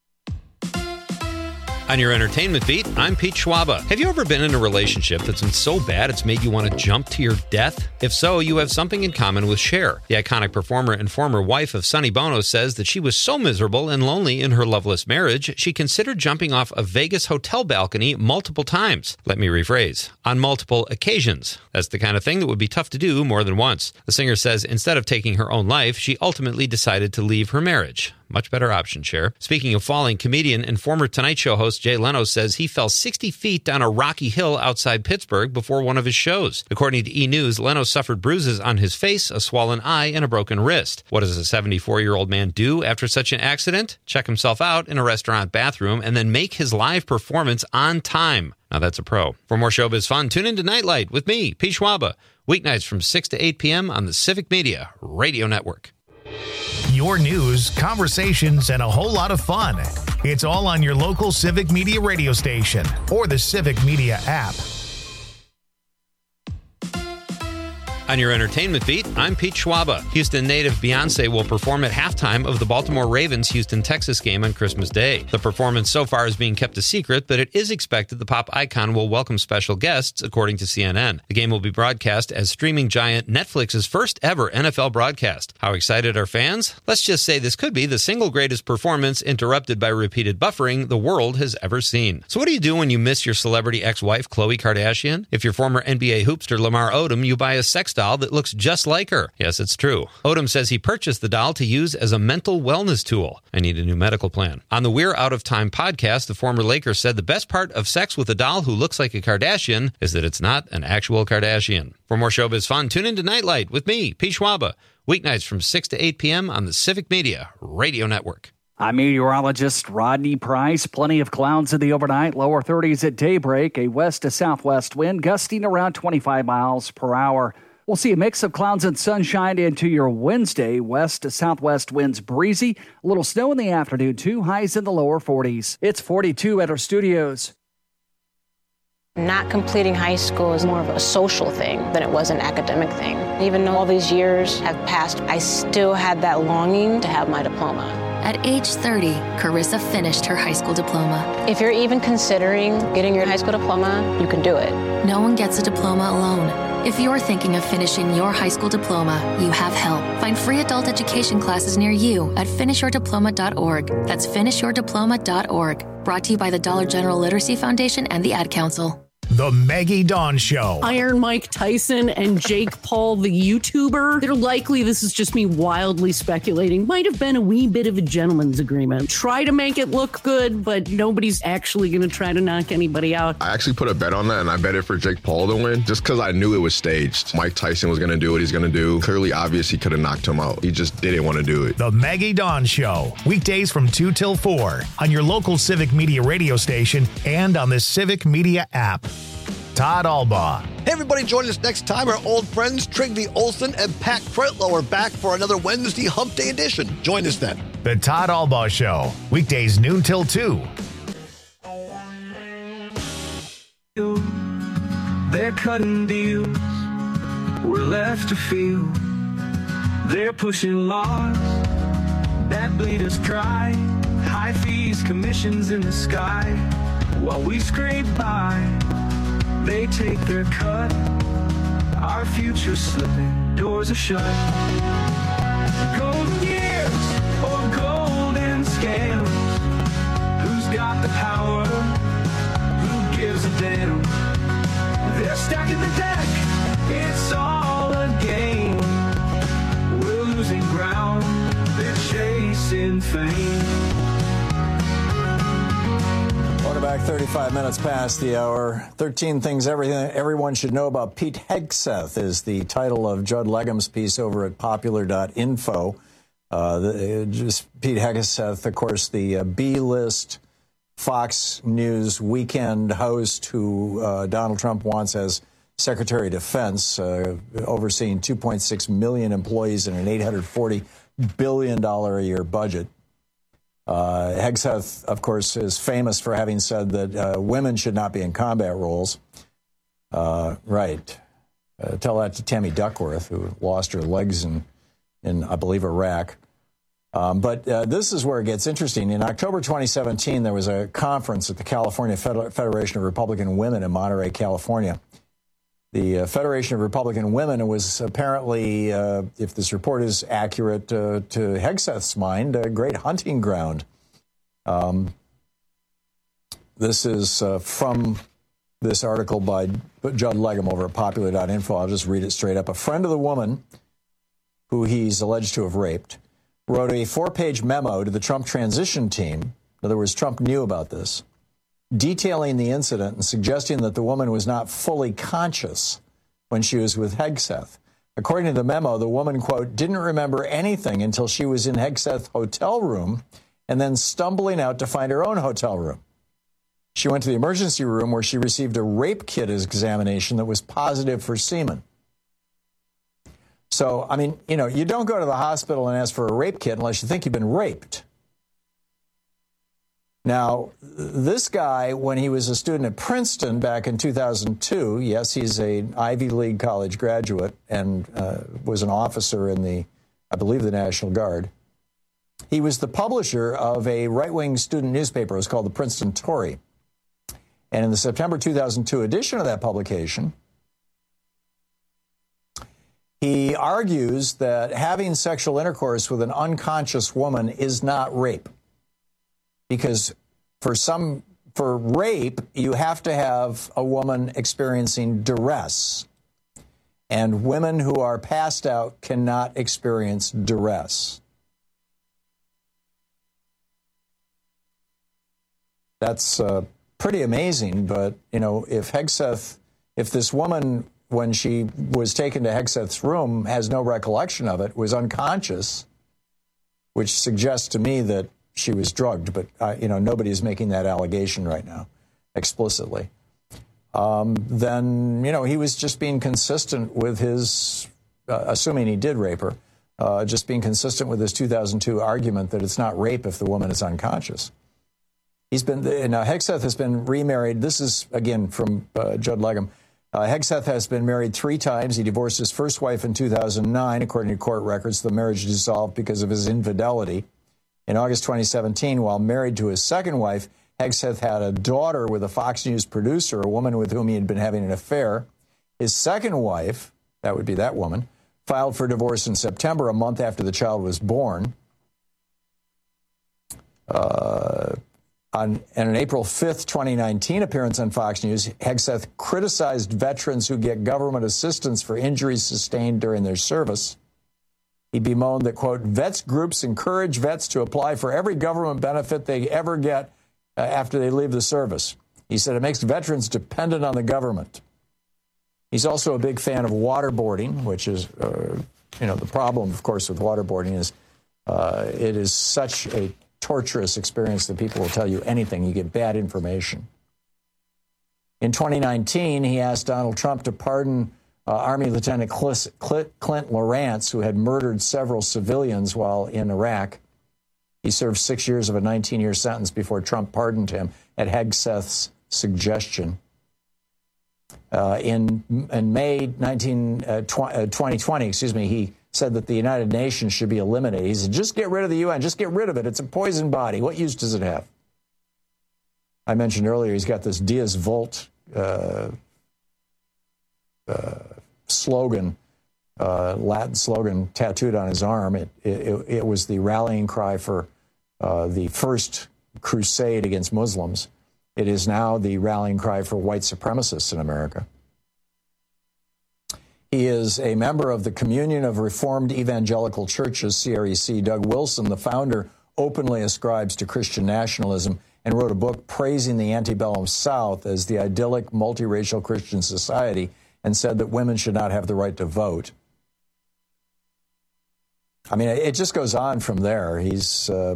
On your entertainment beat, I'm Pete Schwaba. Have you ever been in a relationship that's been so bad it's made you want to jump to your death? If so, you have something in common with Cher. The iconic performer and former wife of Sonny Bono says that she was so miserable and lonely in her loveless marriage, she considered jumping off a Vegas hotel balcony multiple times. Let me rephrase, on multiple occasions. That's the kind of thing that would be tough to do more than once. The singer says instead of taking her own life, she ultimately decided to leave her marriage. Much better option, Cher. Speaking of falling, comedian and former Tonight Show host Jay Leno says he fell sixty feet down a rocky hill outside Pittsburgh before one of his shows. According to E! News, Leno suffered bruises on his face, a swollen eye, and a broken wrist. What does a seventy-four-year-old man do after such an accident? Check himself out in a restaurant bathroom and then make his live performance on time. Now that's a pro. For more showbiz fun, tune in to Nightlight with me, Pete Schwaba, weeknights from six to eight p.m. on the Civic Media Radio Network. Your news, conversations, and a whole lot of fun. It's all on your local Civic Media radio station or the Civic Media app. On your entertainment beat, I'm Pete Schwaba. Houston native Beyonce will perform at halftime of the Baltimore Ravens Houston Texas game on Christmas Day. The performance so far is being kept a secret, but it is expected the pop icon will welcome special guests, according to C N N. The game will be broadcast as streaming giant Netflix's first ever N F L broadcast. How excited are fans? Let's just say this could be the single greatest performance, interrupted by repeated buffering, the world has ever seen. So what do you do when you miss your celebrity ex-wife, Khloe Kardashian? If you're former N B A hoopster Lamar Odom, you buy a sex doll that looks just like her. Yes, it's true. Odom says he purchased the doll to use as a mental wellness tool. I need a new medical plan. On the We're Out of Time podcast, the former Laker said the best part of sex with a doll who looks like a Kardashian is that it's not an actual Kardashian. For more showbiz fun, tune in to Nightlight with me, Pete Schwaba, weeknights from six to eight p.m. on the Civic Media Radio Network. I'm meteorologist Rodney Price. Plenty of clouds in the overnight, lower thirties at daybreak, a west to southwest wind gusting around twenty-five miles per hour. We'll see a mix of clouds and sunshine into your Wednesday. West to southwest winds breezy. A little snow in the afternoon, too. Highs in the lower forties. It's forty-two at our studios. Not completing high school is more of a social thing than it was an academic thing. Even though all these years have passed, I still had that longing to have my diploma. At age thirty, Carissa finished her high school diploma. If you're even considering getting your high school diploma, you can do it. No one gets a diploma alone. If you're thinking of finishing your high school diploma, you have help. Find free adult education classes near you at finish your diploma dot org. That's finish your diploma dot org. Brought to you by the Dollar General Literacy Foundation and the Ad Council. The Maggie Dawn Show. Iron Mike Tyson and Jake Paul, the YouTuber, they're likely, this is just me wildly speculating, might have been a wee bit of a gentleman's agreement. Try to make it look good, but nobody's actually going to try to knock anybody out. I actually put a bet on that, and I bet it for Jake Paul to win, just because I knew it was staged. Mike Tyson was going to do what he's going to do. Clearly obvious he could have knocked him out. He just didn't want to do it. The Maggie Dawn Show. Weekdays from two till four on your local Civic Media radio station and on the Civic Media app. Todd Albaugh. Hey, everybody, join us next time. Our old friends Trygve Olsen and Pat Cretlow are back for another Wednesday Hump Day edition. Join us then. The Todd Albaugh Show. Weekdays noon till two. They're cutting deals. We're left to feel. They're pushing laws that bleed us dry. High fees, commissions in the sky. While we scrape by, they take their cut. Our future's slipping, doors are shut. Golden years or golden scales. Who's got the power? Who gives a damn? They're stacking the deck. It's all a game. We're losing ground. They're chasing fame. Welcome back, thirty-five minutes past the hour. thirteen things everything everyone should know about Pete Hegseth is the title of Judd Legum's piece over at popular dot info. Uh, the, just Pete Hegseth, of course, the uh, B-list Fox News weekend host who uh, Donald Trump wants as Secretary of Defense, uh, overseeing two point six million employees and an eight hundred forty billion dollars a year budget. Uh, Hegseth, of course, is famous for having said that uh, women should not be in combat roles. Uh, right. Uh, tell that to Tammy Duckworth, who lost her legs in, in I believe, Iraq. Um, but uh, this is where it gets interesting. In October twenty seventeen, there was a conference at the California Feder- Federation of Republican Women in Monterey, California. The uh, Federation of Republican Women was apparently, uh, if this report is accurate, uh, to Hegseth's mind, a great hunting ground. Um, this is uh, from this article by Judd Legum over at popular dot info. I'll just read it straight up. A friend of the woman who he's alleged to have raped wrote a four-page memo to the Trump transition team. In other words, Trump knew about this, detailing the incident and suggesting that the woman was not fully conscious when she was with Hegseth. According to the memo, the woman, quote, didn't remember anything until she was in Hegseth's hotel room and then stumbling out to find her own hotel room. She went to the emergency room where she received a rape kit examination that was positive for semen. So, I mean, you know, you don't go to the hospital and ask for a rape kit unless you think you've been raped. Now, this guy, when he was a student at Princeton back in two thousand two, yes, he's an Ivy League college graduate and uh, was an officer in the, I believe, the National Guard. He was the publisher of a right-wing student newspaper. It was called the Princeton Tory. And in the September two thousand two edition of that publication, he argues that having sexual intercourse with an unconscious woman is not rape. Because for some, for rape, you have to have a woman experiencing duress. And women who are passed out cannot experience duress. That's uh, pretty amazing, but, you know, if Hegseth, if this woman, when she was taken to Hegseth's room, has no recollection of it, was unconscious, which suggests to me that she was drugged, but, uh, you know, nobody is making that allegation right now explicitly. Um, then, you know, he was just being consistent with his, uh, assuming he did rape her, uh, just being consistent with his two thousand two argument that it's not rape if the woman is unconscious. He's been, now Hegseth has been remarried. This is, again, from uh, Judd Legum. Uh, Hegseth has been married three times. He divorced his first wife in two thousand nine. According to court records, the marriage dissolved because of his infidelity. In August twenty seventeen, while married to his second wife, Hegseth had a daughter with a Fox News producer, a woman with whom he had been having an affair. His second wife, that would be that woman, filed for divorce in September, a month after the child was born. Uh, On in an April fifth, twenty nineteen appearance on Fox News, Hegseth criticized veterans who get government assistance for injuries sustained during their service. He bemoaned that, quote, vets groups encourage vets to apply for every government benefit they ever get uh, after they leave the service. He said it makes veterans dependent on the government. He's also a big fan of waterboarding, which is, uh, you know, the problem, of course, with waterboarding is uh, it is such a torturous experience that people will tell you anything. You get bad information. In twenty nineteen, he asked Donald Trump to pardon uh, Army Lieutenant Clint Lawrence, who had murdered several civilians while in Iraq. He served six years of a nineteen-year sentence before Trump pardoned him at Hegseth's suggestion. Uh, in, in May nineteen, uh, tw- uh, twenty twenty, excuse me, he said that the United Nations should be eliminated. He said, just get rid of the U N. Just get rid of it. It's a poison body. What use does it have? I mentioned earlier he's got this Dies Volt uh, uh, slogan, uh, Latin slogan tattooed on his arm. It, it, it was the rallying cry for uh, the first crusade against Muslims. It is now the rallying cry for white supremacists in America. He is a member of the Communion of Reformed Evangelical Churches, C R E C. Doug Wilson, the founder, openly ascribes to Christian nationalism and wrote a book praising the antebellum South as the idyllic multiracial Christian society and said that women should not have the right to vote. I mean, it just goes on from there. He's, uh,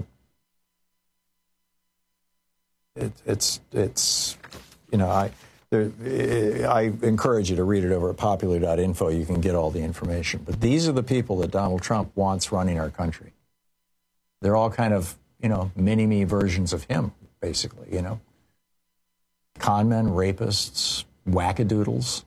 it, it's, it's, you know, I... I encourage you to read it over at popular dot info. You can get all the information. But these are the people that Donald Trump wants running our country. They're all kind of, you know, mini-me versions of him, basically, you know. Con men, rapists, wackadoodles.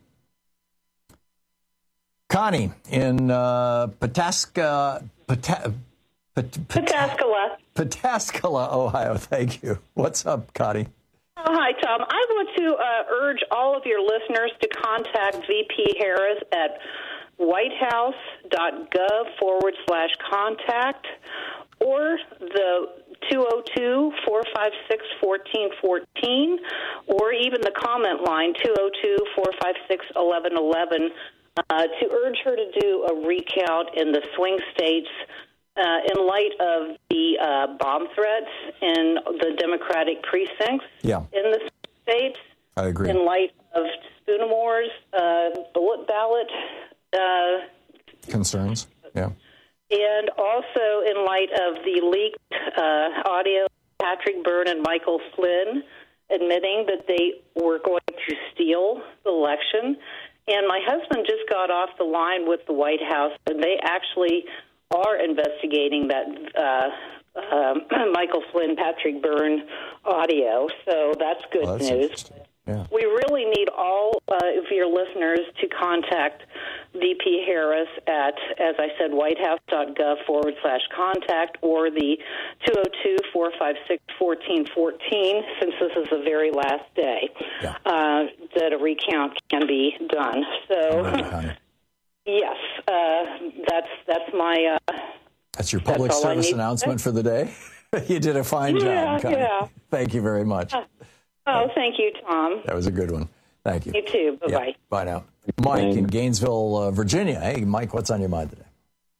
Connie in uh, Pataska, Pata, Pat, Pat, Pataskala. Pataskala, Ohio. Thank you. What's up, Connie? Oh, hi, Tom. I want to uh, urge all of your listeners to contact V P Harris at whitehouse.gov forward slash contact or the two oh two, four five six, one four one four or even the comment line two oh two, four five six, one one one one uh, to urge her to do a recount in the swing states Uh, in light of the uh, bomb threats in the Democratic precincts yeah. in the states. I agree. In light of Spoonamore's uh, bullet ballot uh, concerns, yeah. And also in light of the leaked uh, audio of Patrick Byrne and Michael Flynn admitting that they were going to steal the election. And my husband just got off the line with the White House, and they actually are investigating that uh, uh, Michael Flynn, Patrick Byrne audio. So that's good well, that's news. Yeah. We really need all uh, of your listeners to contact V P Harris at, as I said, whitehouse.gov forward slash contact or the two oh two, four five six, one four one four, since this is the very last day yeah. uh, that a recount can be done. So, right, yes, uh, that's that's my... Uh, that's your public that's service announcement for the day? You did a fine yeah, job, Connie. Yeah. Thank you very much. Uh, oh, thank you, Tom. That was a good one. Thank you. You too. Bye-bye. Yeah, bye now. Mike in Gainesville, uh, Virginia. Hey, Mike, what's on your mind today?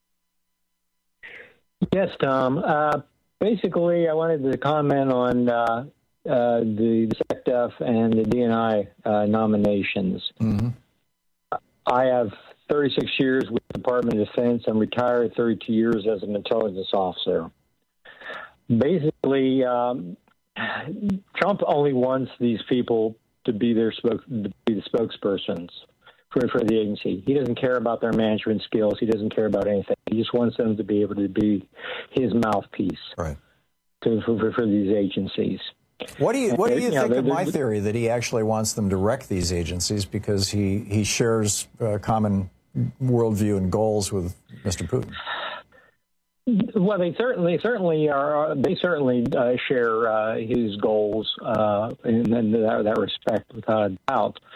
Yes, Tom. Uh, basically, I wanted to comment on uh, uh, the SecDef and the D N I uh, nominations. Mm-hmm. I have thirty-six years with the Department of Defense. I'm retired thirty-two years as an intelligence officer. Basically, um, Trump only wants these people to be their spoke, to be the spokespersons for, for the agency. He doesn't care about their management skills. He doesn't care about anything. He just wants them to be able to be his mouthpiece right. to, for, for these agencies. What do you What do you, you think know, of my theory that he actually wants them to wreck these agencies because he he shares uh, common worldview and goals with Mister Putin? Well, they certainly certainly are. They certainly uh, share uh, his goals uh, in, in that, that respect, without a doubt.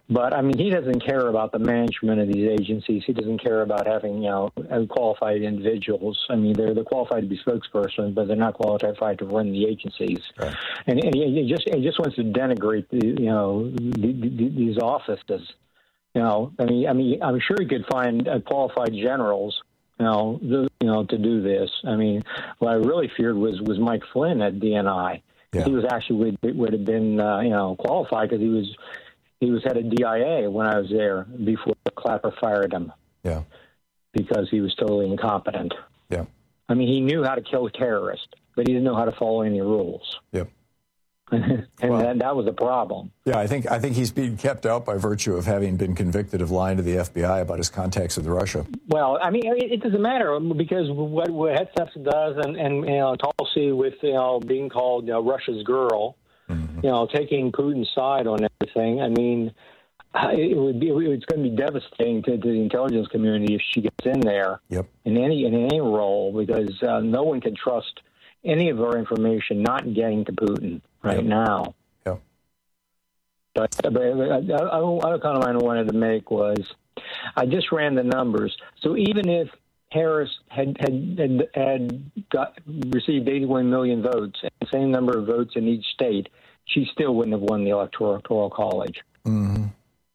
But, I mean, he doesn't care about the management of these agencies. He doesn't care about having, you know, qualified individuals. I mean, they're, they're qualified to be spokespersons, but they're not qualified to run the agencies. Right. And, and he, he, just, he just wants to denigrate, the, you know, the, the, these offices. You know, I mean, I mean, I'm sure he could find uh, qualified generals, you know, the, you know, to do this. I mean, what I really feared was, was Mike Flynn at D N I. Yeah. He was actually would, would have been, uh, you know, qualified because he was he was head of D I A when I was there before Clapper fired him. Yeah, because he was totally incompetent. Yeah, I mean, he knew how to kill terrorists, but he didn't know how to follow any rules. Yep. and well, that, that was a problem. Yeah, I think I think he's being kept out by virtue of having been convicted of lying to the F B I about his contacts with Russia. Well, I mean, it, it doesn't matter because what, what Hegseth does, and, and you know, Tulsi with you know being called you know, Russia's girl, mm-hmm. you know, taking Putin's side on everything. I mean, it would be it's going to be devastating to, to the intelligence community if she gets in there. Yep. In any in any role, because uh, no one can trust any of our information not getting to Putin right yep. now. Yep. But, but other comment I wanted to make was, I just ran the numbers. So even if Harris had had had, had got received eighty-one million votes, and the same number of votes in each state, she still wouldn't have won the Electoral College. Mm-hmm.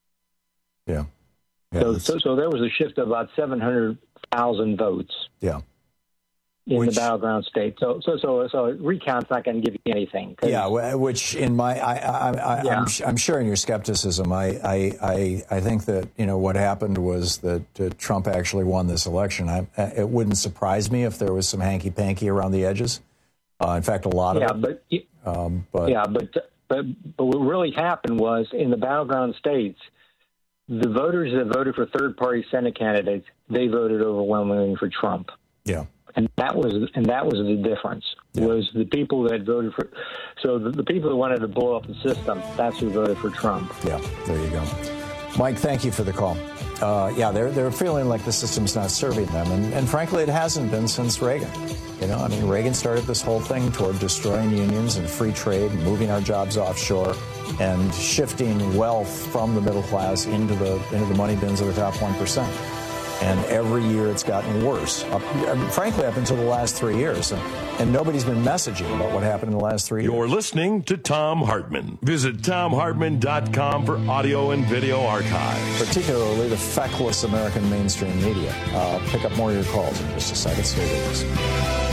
Yeah. yeah so, so so there was a shift of about seven hundred thousand votes. Yeah. In which, the battleground state, so so so so recount's not going to give you anything. Yeah, which in my, I, I, I, yeah. I'm, I'm sharing your skepticism. I, I, I, I think that you know what happened was that uh, Trump actually won this election. I, it wouldn't surprise me if there was some hanky panky around the edges. Uh, in fact, a lot of yeah, it. But, um, but yeah, but but but what really happened was in the battleground states, the voters that voted for third-party Senate candidates, they voted overwhelmingly for Trump. Yeah. And that was and that was the difference. Yeah. Was the people that voted for, so the, the people that wanted to blow up the system, that's who voted for Trump. Yeah, there you go, Mike. Thank you for the call. Uh, yeah, they're they're feeling like the system's not serving them, and, and frankly, it hasn't been since Reagan. You know, I mean, Reagan started this whole thing toward destroying unions and free trade, and moving our jobs offshore, and shifting wealth from the middle class into the into the money bins of the top one percent. And every year it's gotten worse, up, frankly, up until the last three years. And, and nobody's been messaging about what happened in the last three years. You're listening to Thom Hartmann. Visit Thom Hartmann dot com for audio and video archives. Particularly the feckless American mainstream media. Uh, pick up more of your calls in just a second. Stay with us.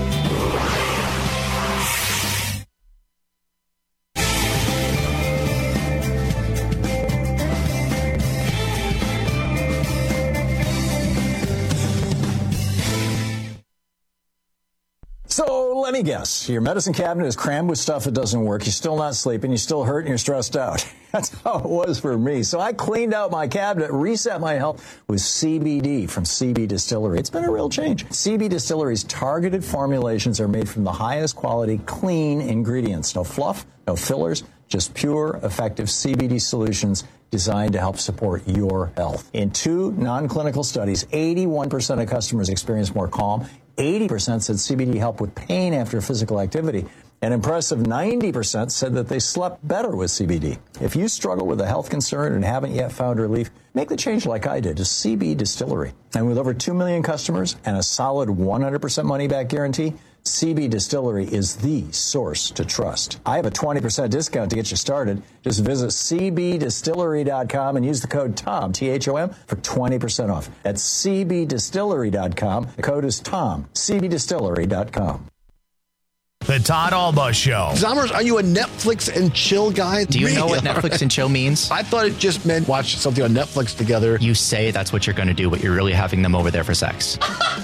So let me guess, your medicine cabinet is crammed with stuff that doesn't work. You're still not sleeping. You're still hurt and you're stressed out. That's how it was for me. So I cleaned out my cabinet, reset my health with C B D from C B Distillery. It's been a real change. C B Distillery's targeted formulations are made from the highest quality, clean ingredients. No fluff, no fillers, just pure, effective C B D solutions designed to help support your health. In two non-clinical studies, eighty-one percent of customers experienced more calm. eighty percent said C B D helped with pain after physical activity. An impressive ninety percent said that they slept better with C B D. If you struggle with a health concern and haven't yet found relief, make the change like I did to C B Distillery. And with over two million customers and a solid one hundred percent money-back guarantee, C B Distillery is the source to trust. I have a twenty percent discount to get you started. Just visit C B distillery dot com and use the code TOM, T H O M, for twenty percent off. That's C B distillery dot com. The code is TOM, C B distillery dot com. The Todd Alba Show. Zommers, are you a Netflix and chill guy? Do you really? know what Netflix and chill means? I thought it just meant watch something on Netflix together. You say that's what you're going to do, but you're really having them over there for sex.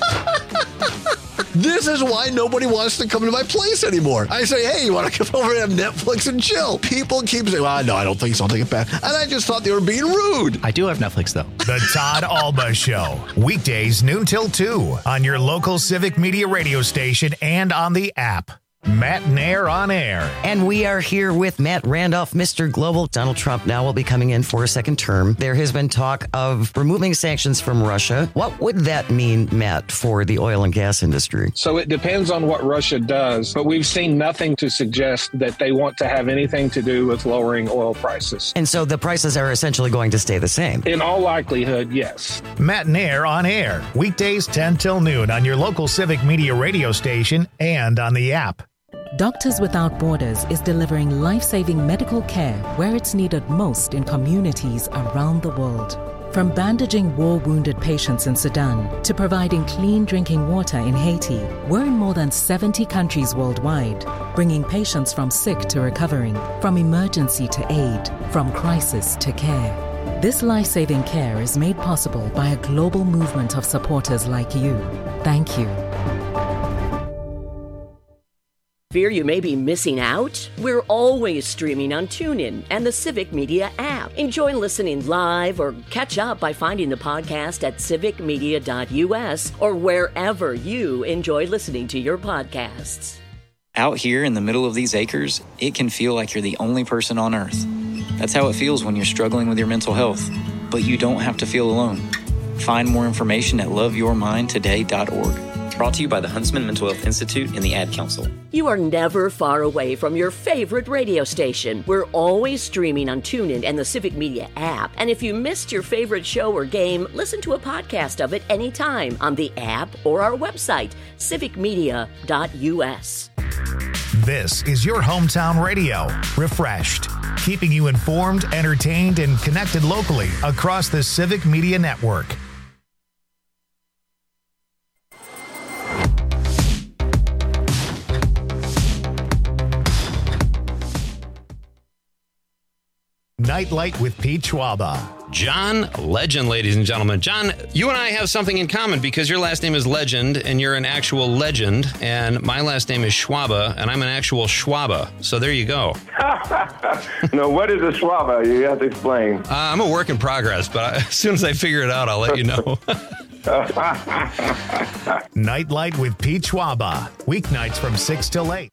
This is why nobody wants to come to my place anymore. I say, hey, you want to come over and have Netflix and chill? People keep saying, well, no, I don't think so. I'll take it back. And I just thought they were being rude. I do have Netflix, though. The Todd Alba Show. Weekdays, noon till two on your local Civic Media radio station and on the app. Matt Nair on Air. And we are here with Matt Randolph, Mister Global. Donald Trump now will be coming in for a second term. There has been talk of removing sanctions from Russia. What would that mean, Matt, for the oil and gas industry? So it depends on what Russia does, but we've seen nothing to suggest that they want to have anything to do with lowering oil prices. And so the prices are essentially going to stay the same? In all likelihood, yes. Matt Nair on Air. Weekdays ten till noon on your local Civic Media radio station and on the app. Doctors Without Borders is delivering life-saving medical care where it's needed most in communities around the world. From bandaging war-wounded patients in Sudan to providing clean drinking water in Haiti, we're in more than seventy countries worldwide, bringing patients from sick to recovering, from emergency to aid, from crisis to care. This life-saving care is made possible by a global movement of supporters like you. Thank you. Fear you may be missing out? We're always streaming on TuneIn and the Civic Media app. Enjoy listening live or catch up by finding the podcast at civic media dot u s or wherever you enjoy listening to your podcasts. Out here in the middle of these acres, it can feel like you're the only person on Earth. That's how it feels when you're struggling with your mental health. But you don't have to feel alone. Find more information at love your mind today dot org. Brought to you by the Huntsman Mental Health Institute and the Ad Council. You are never far away from your favorite radio station. We're always streaming on TuneIn and the Civic Media app. And if you missed your favorite show or game, listen to a podcast of it anytime on the app or our website, civic media dot u s. This is your hometown radio, refreshed, keeping you informed, entertained, and connected locally across the Civic Media Network. Nightlight with Pete Schwaba. John Legend, ladies and gentlemen. John, you and I have something in common because your last name is Legend and you're an actual legend, and my last name is Schwaba and I'm an actual Schwaba. So there you go. No, what is a Schwaba? You have to explain. Uh, I'm a work in progress, but I, as soon as I figure it out, I'll let you know. Nightlight with Pete Schwaba. Weeknights from six till eight.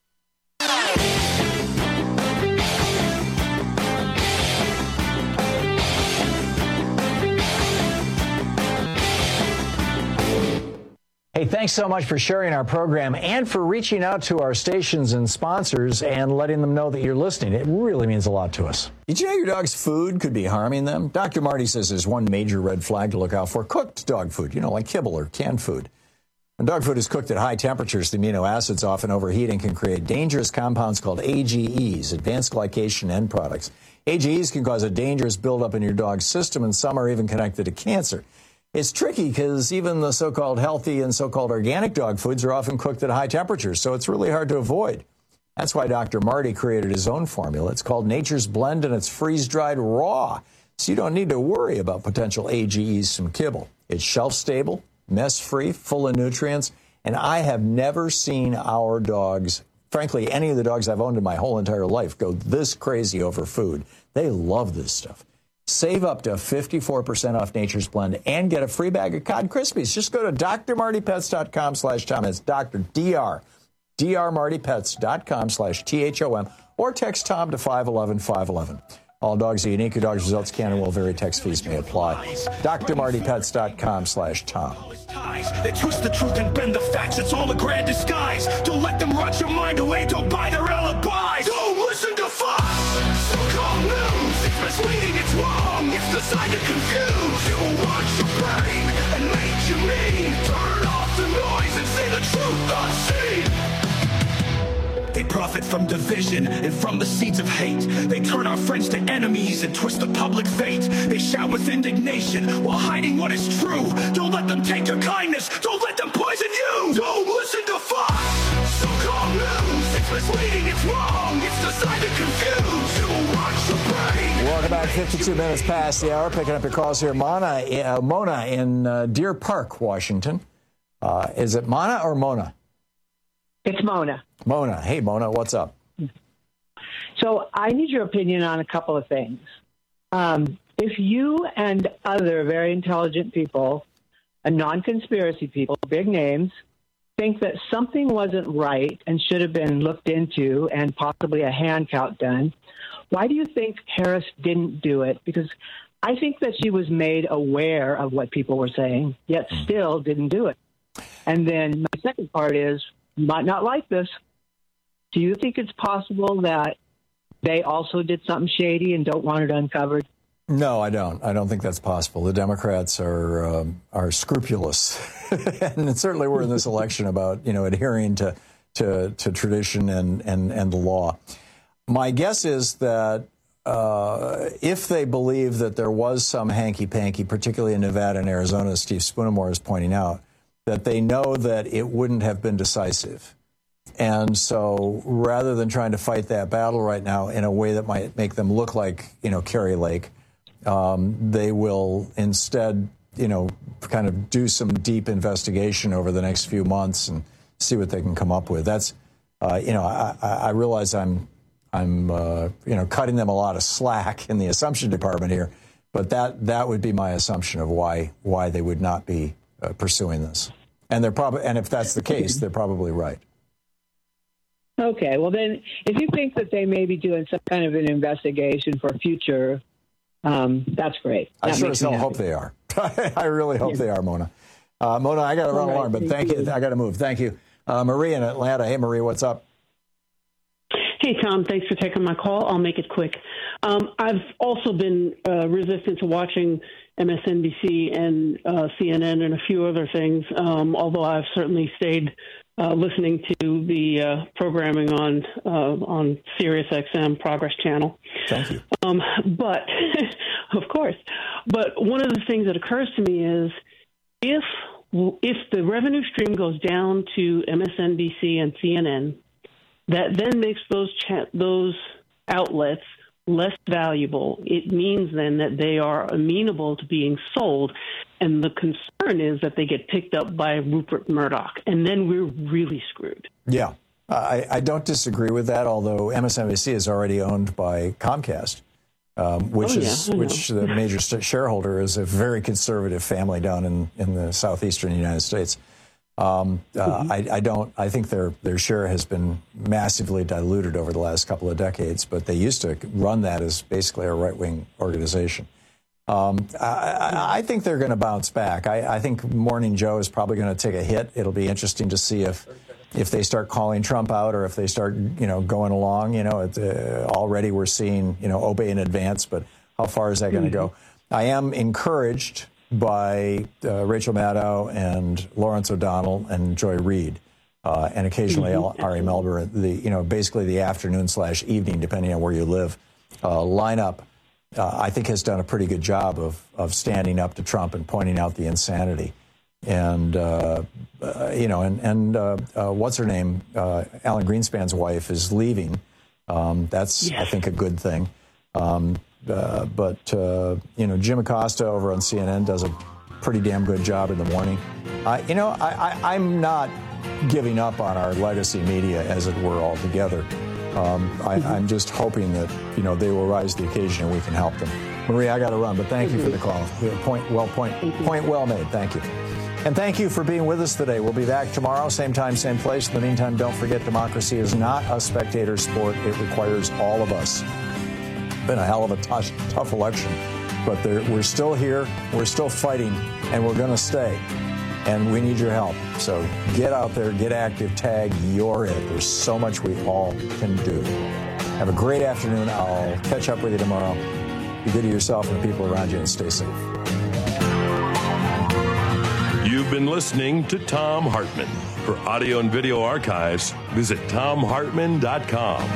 Hey, thanks so much for sharing our program and for reaching out to our stations and sponsors and letting them know that you're listening. It really means a lot to us. Did you know your dog's food could be harming them? Doctor Marty says there's one major red flag to look out for: cooked dog food, you know, like kibble or canned food. When dog food is cooked at high temperatures, the amino acids often overheat and can create dangerous compounds called A G Es, advanced glycation end products. A G Es can cause a dangerous buildup in your dog's system, and some are even connected to cancer. It's tricky because even the so-called healthy and so-called organic dog foods are often cooked at high temperatures, so it's really hard to avoid. That's why Doctor Marty created his own formula. It's called Nature's Blend, and it's freeze-dried raw, so you don't need to worry about potential A G Es from kibble. It's shelf-stable, mess-free, full of nutrients, and I have never seen our dogs, frankly, any of the dogs I've owned in my whole entire life, go this crazy over food. They love this stuff. Save up to fifty-four percent off Nature's Blend and get a free bag of Cod Krispies. Just go to D R marty pets dot com slash Tom. It's Doctor D R, D R marty pets dot com slash T H O M, or text Tom to five one one five one one. All dogs are unique. Your dog's results can and will vary. Text fees may apply. D R marty pets dot com slash Tom. They twist the truth and bend the facts. It's all a grand disguise. Don't let them rot your mind away. Don't buy their alibis. Don't listen to Fox. So-called news. It's misleading. It's wrong. It's designed to confuse. It will watch your brain and make you mean. Turn off the noise and say the truth unseen. They profit from division and from the seeds of hate. They turn our friends to enemies and twist the public fate. They shout with indignation while hiding what is true. Don't let them take your kindness. Don't let them poison you. Don't listen to Fox. So-called news. It's misleading. It's wrong. It's designed to confuse. It will watch your brain. Welcome back. fifty-two minutes past the hour. Picking up your calls here. Mona, uh, Mona in uh, Deer Park, Washington. Uh, is it Mona or Mona? It's Mona. Mona. Hey, Mona, what's up? So I need your opinion on a couple of things. Um, if you and other very intelligent people, and non-conspiracy people, big names, think that something wasn't right and should have been looked into and possibly a hand count done, why do you think Harris didn't do it? Because I think that she was made aware of what people were saying, yet still didn't do it. And then my second part is, you might not like this. Do you think it's possible that they also did something shady and don't want it uncovered? No, I don't. I don't think that's possible. The Democrats are um, are scrupulous, and certainly we're in this election about you know adhering to to, to tradition and, and and the law. My guess is that uh, if they believe that there was some hanky-panky, particularly in Nevada and Arizona, as Steve Spoonermore is pointing out, that they know that it wouldn't have been decisive. And so rather than trying to fight that battle right now in a way that might make them look like, you know, Kari Lake, um, they will instead, you know, kind of do some deep investigation over the next few months and see what they can come up with. That's, uh, you know, I, I realize I'm, I'm, uh, you know, cutting them a lot of slack in the assumption department here, but that that would be my assumption of why why they would not be uh, pursuing this. And they're probably, and if that's the case, they're probably right. Okay, well then, if you think that they may be doing some kind of an investigation for future, um, that's great. That I sure makes as me hell hope happy. they are. I really hope Yeah. they are, Mona. Uh, Mona, I got to run All right, along, but thank thank you. you. I got to move. Thank you. Uh, Marie in Atlanta. Hey, Marie, what's up? Hey, Tom, thanks for taking my call. I'll make it quick. Um, I've also been uh, resistant to watching M S N B C and uh, C N N and a few other things, um, although I've certainly stayed uh, listening to the uh, programming on uh, on Sirius X M Progress Channel. Thank you. Um, but, of course, but one of the things that occurs to me is if if the revenue stream goes down to M S N B C and C N N, that then makes those cha- those outlets less valuable. It means then that they are amenable to being sold. And the concern is that they get picked up by Rupert Murdoch. And then we're really screwed. Yeah, I, I don't disagree with that, although M S N B C is already owned by Comcast, um, which Oh, yeah, is I know. which the major st- shareholder is a very conservative family down in, in the southeastern United States. Um, uh, Mm-hmm. I, I don't. I think their their share has been massively diluted over the last couple of decades, but they used to run that as basically a right wing organization. Um, I, I, I think they're going to bounce back. I, I think Morning Joe is probably going to take a hit. It'll be interesting to see if if they start calling Trump out or if they start, you know, going along. You know, it, uh, already we're seeing, you know, obey in advance, but how far is that going to go? I am encouraged by uh, Rachel Maddow and Lawrence O'Donnell and Joy Reid, uh, and occasionally Mhm. Ari Melber, the, you know, basically the afternoon slash evening, depending on where you live, uh, lineup, uh, I think has done a pretty good job of, of standing up to Trump and pointing out the insanity. And, uh, uh, you know, and, and uh, uh, what's her name? Uh, Alan Greenspan's wife is leaving. Um, that's, I think, a good thing. Um, Uh, but, uh, you know, Jim Acosta over on C N N does a pretty damn good job in the morning. I, you know, I, I, I'm not giving up on our legacy media, as it were, altogether. Um, I, I'm just hoping that, you know, they will rise to the occasion and we can help them. Maria, I got to run, but thank you for the call. Point well, point, point well made. Thank you. And thank you for being with us today. We'll be back tomorrow, same time, same place. In the meantime, don't forget, democracy is not a spectator sport. It requires all of us. Been a hell of a tough, tough election, but there, we're still here, we're still fighting, and we're going to stay. And we need your help. So get out there, get active, tag, you're it. There's so much we all can do. Have a great afternoon. I'll catch up with you tomorrow. Be good to yourself and the people around you, and stay safe. You've been listening to Thom Hartmann. For audio and video archives, visit thom hartmann dot com.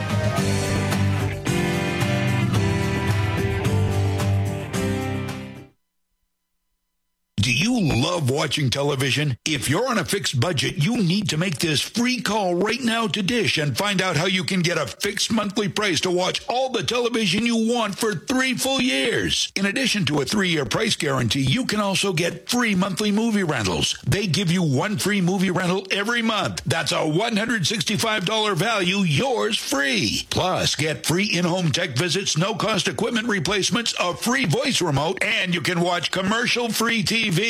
Do you love watching television? If you're on a fixed budget, you need to make this free call right now to Dish and find out how you can get a fixed monthly price to watch all the television you want for three full years. In addition to a three-year price guarantee, you can also get free monthly movie rentals. They give you one free movie rental every month. That's a one hundred sixty-five dollars value, yours free. Plus, get free in-home tech visits, no-cost equipment replacements, a free voice remote, and you can watch commercial-free T V.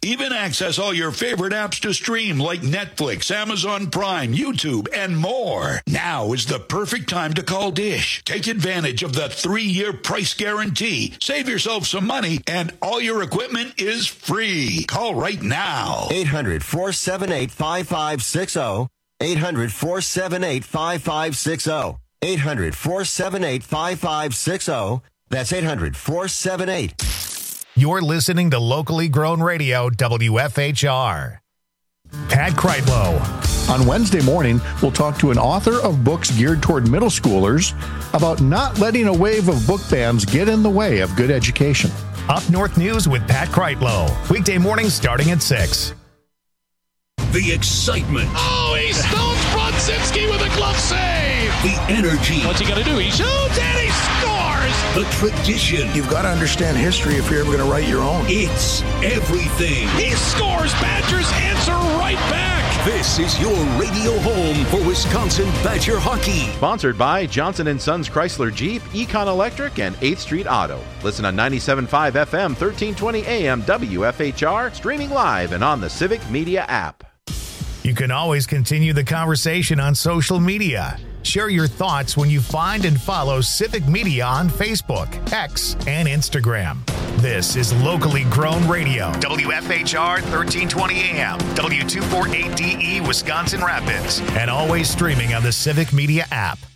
Even access all your favorite apps to stream like Netflix, Amazon Prime, YouTube, and more. Now is the perfect time to call Dish. Take advantage of the three-year price guarantee. Save yourself some money, and all your equipment is free. Call right now. eight hundred, four seven eight, five five six zero. eight hundred, four seven eight, five five six zero. eight hundred, four seven eight, five five six zero. That's eight hundred, four seven eight. You're listening to Locally Grown Radio, W F H R. Pat Kreitlow. On Wednesday morning, we'll talk to an author of books geared toward middle schoolers about not letting a wave of book bans get in the way of good education. Up North News with Pat Kreitlow. Weekday mornings starting at six. The excitement. Oh, he stones Brodzinski with a glove save. The energy. What's he going to do? He shoots and he scores. The tradition. You've got to understand history if you're ever going to write your own. It's everything. He scores. Badgers answer right back. This is your radio home for Wisconsin Badger hockey. Sponsored by Johnson and Sons Chrysler Jeep, Econ Electric, and eighth Street Auto. Listen on ninety-seven point five F M, thirteen twenty A M, W F H R, streaming live and on the Civic Media app. You can always continue the conversation on social media. Share your thoughts when you find and follow Civic Media on Facebook, X, and Instagram. This is Locally Grown Radio, W F H R thirteen twenty A M, W two forty-eight D E, Wisconsin Rapids, and always streaming on the Civic Media app.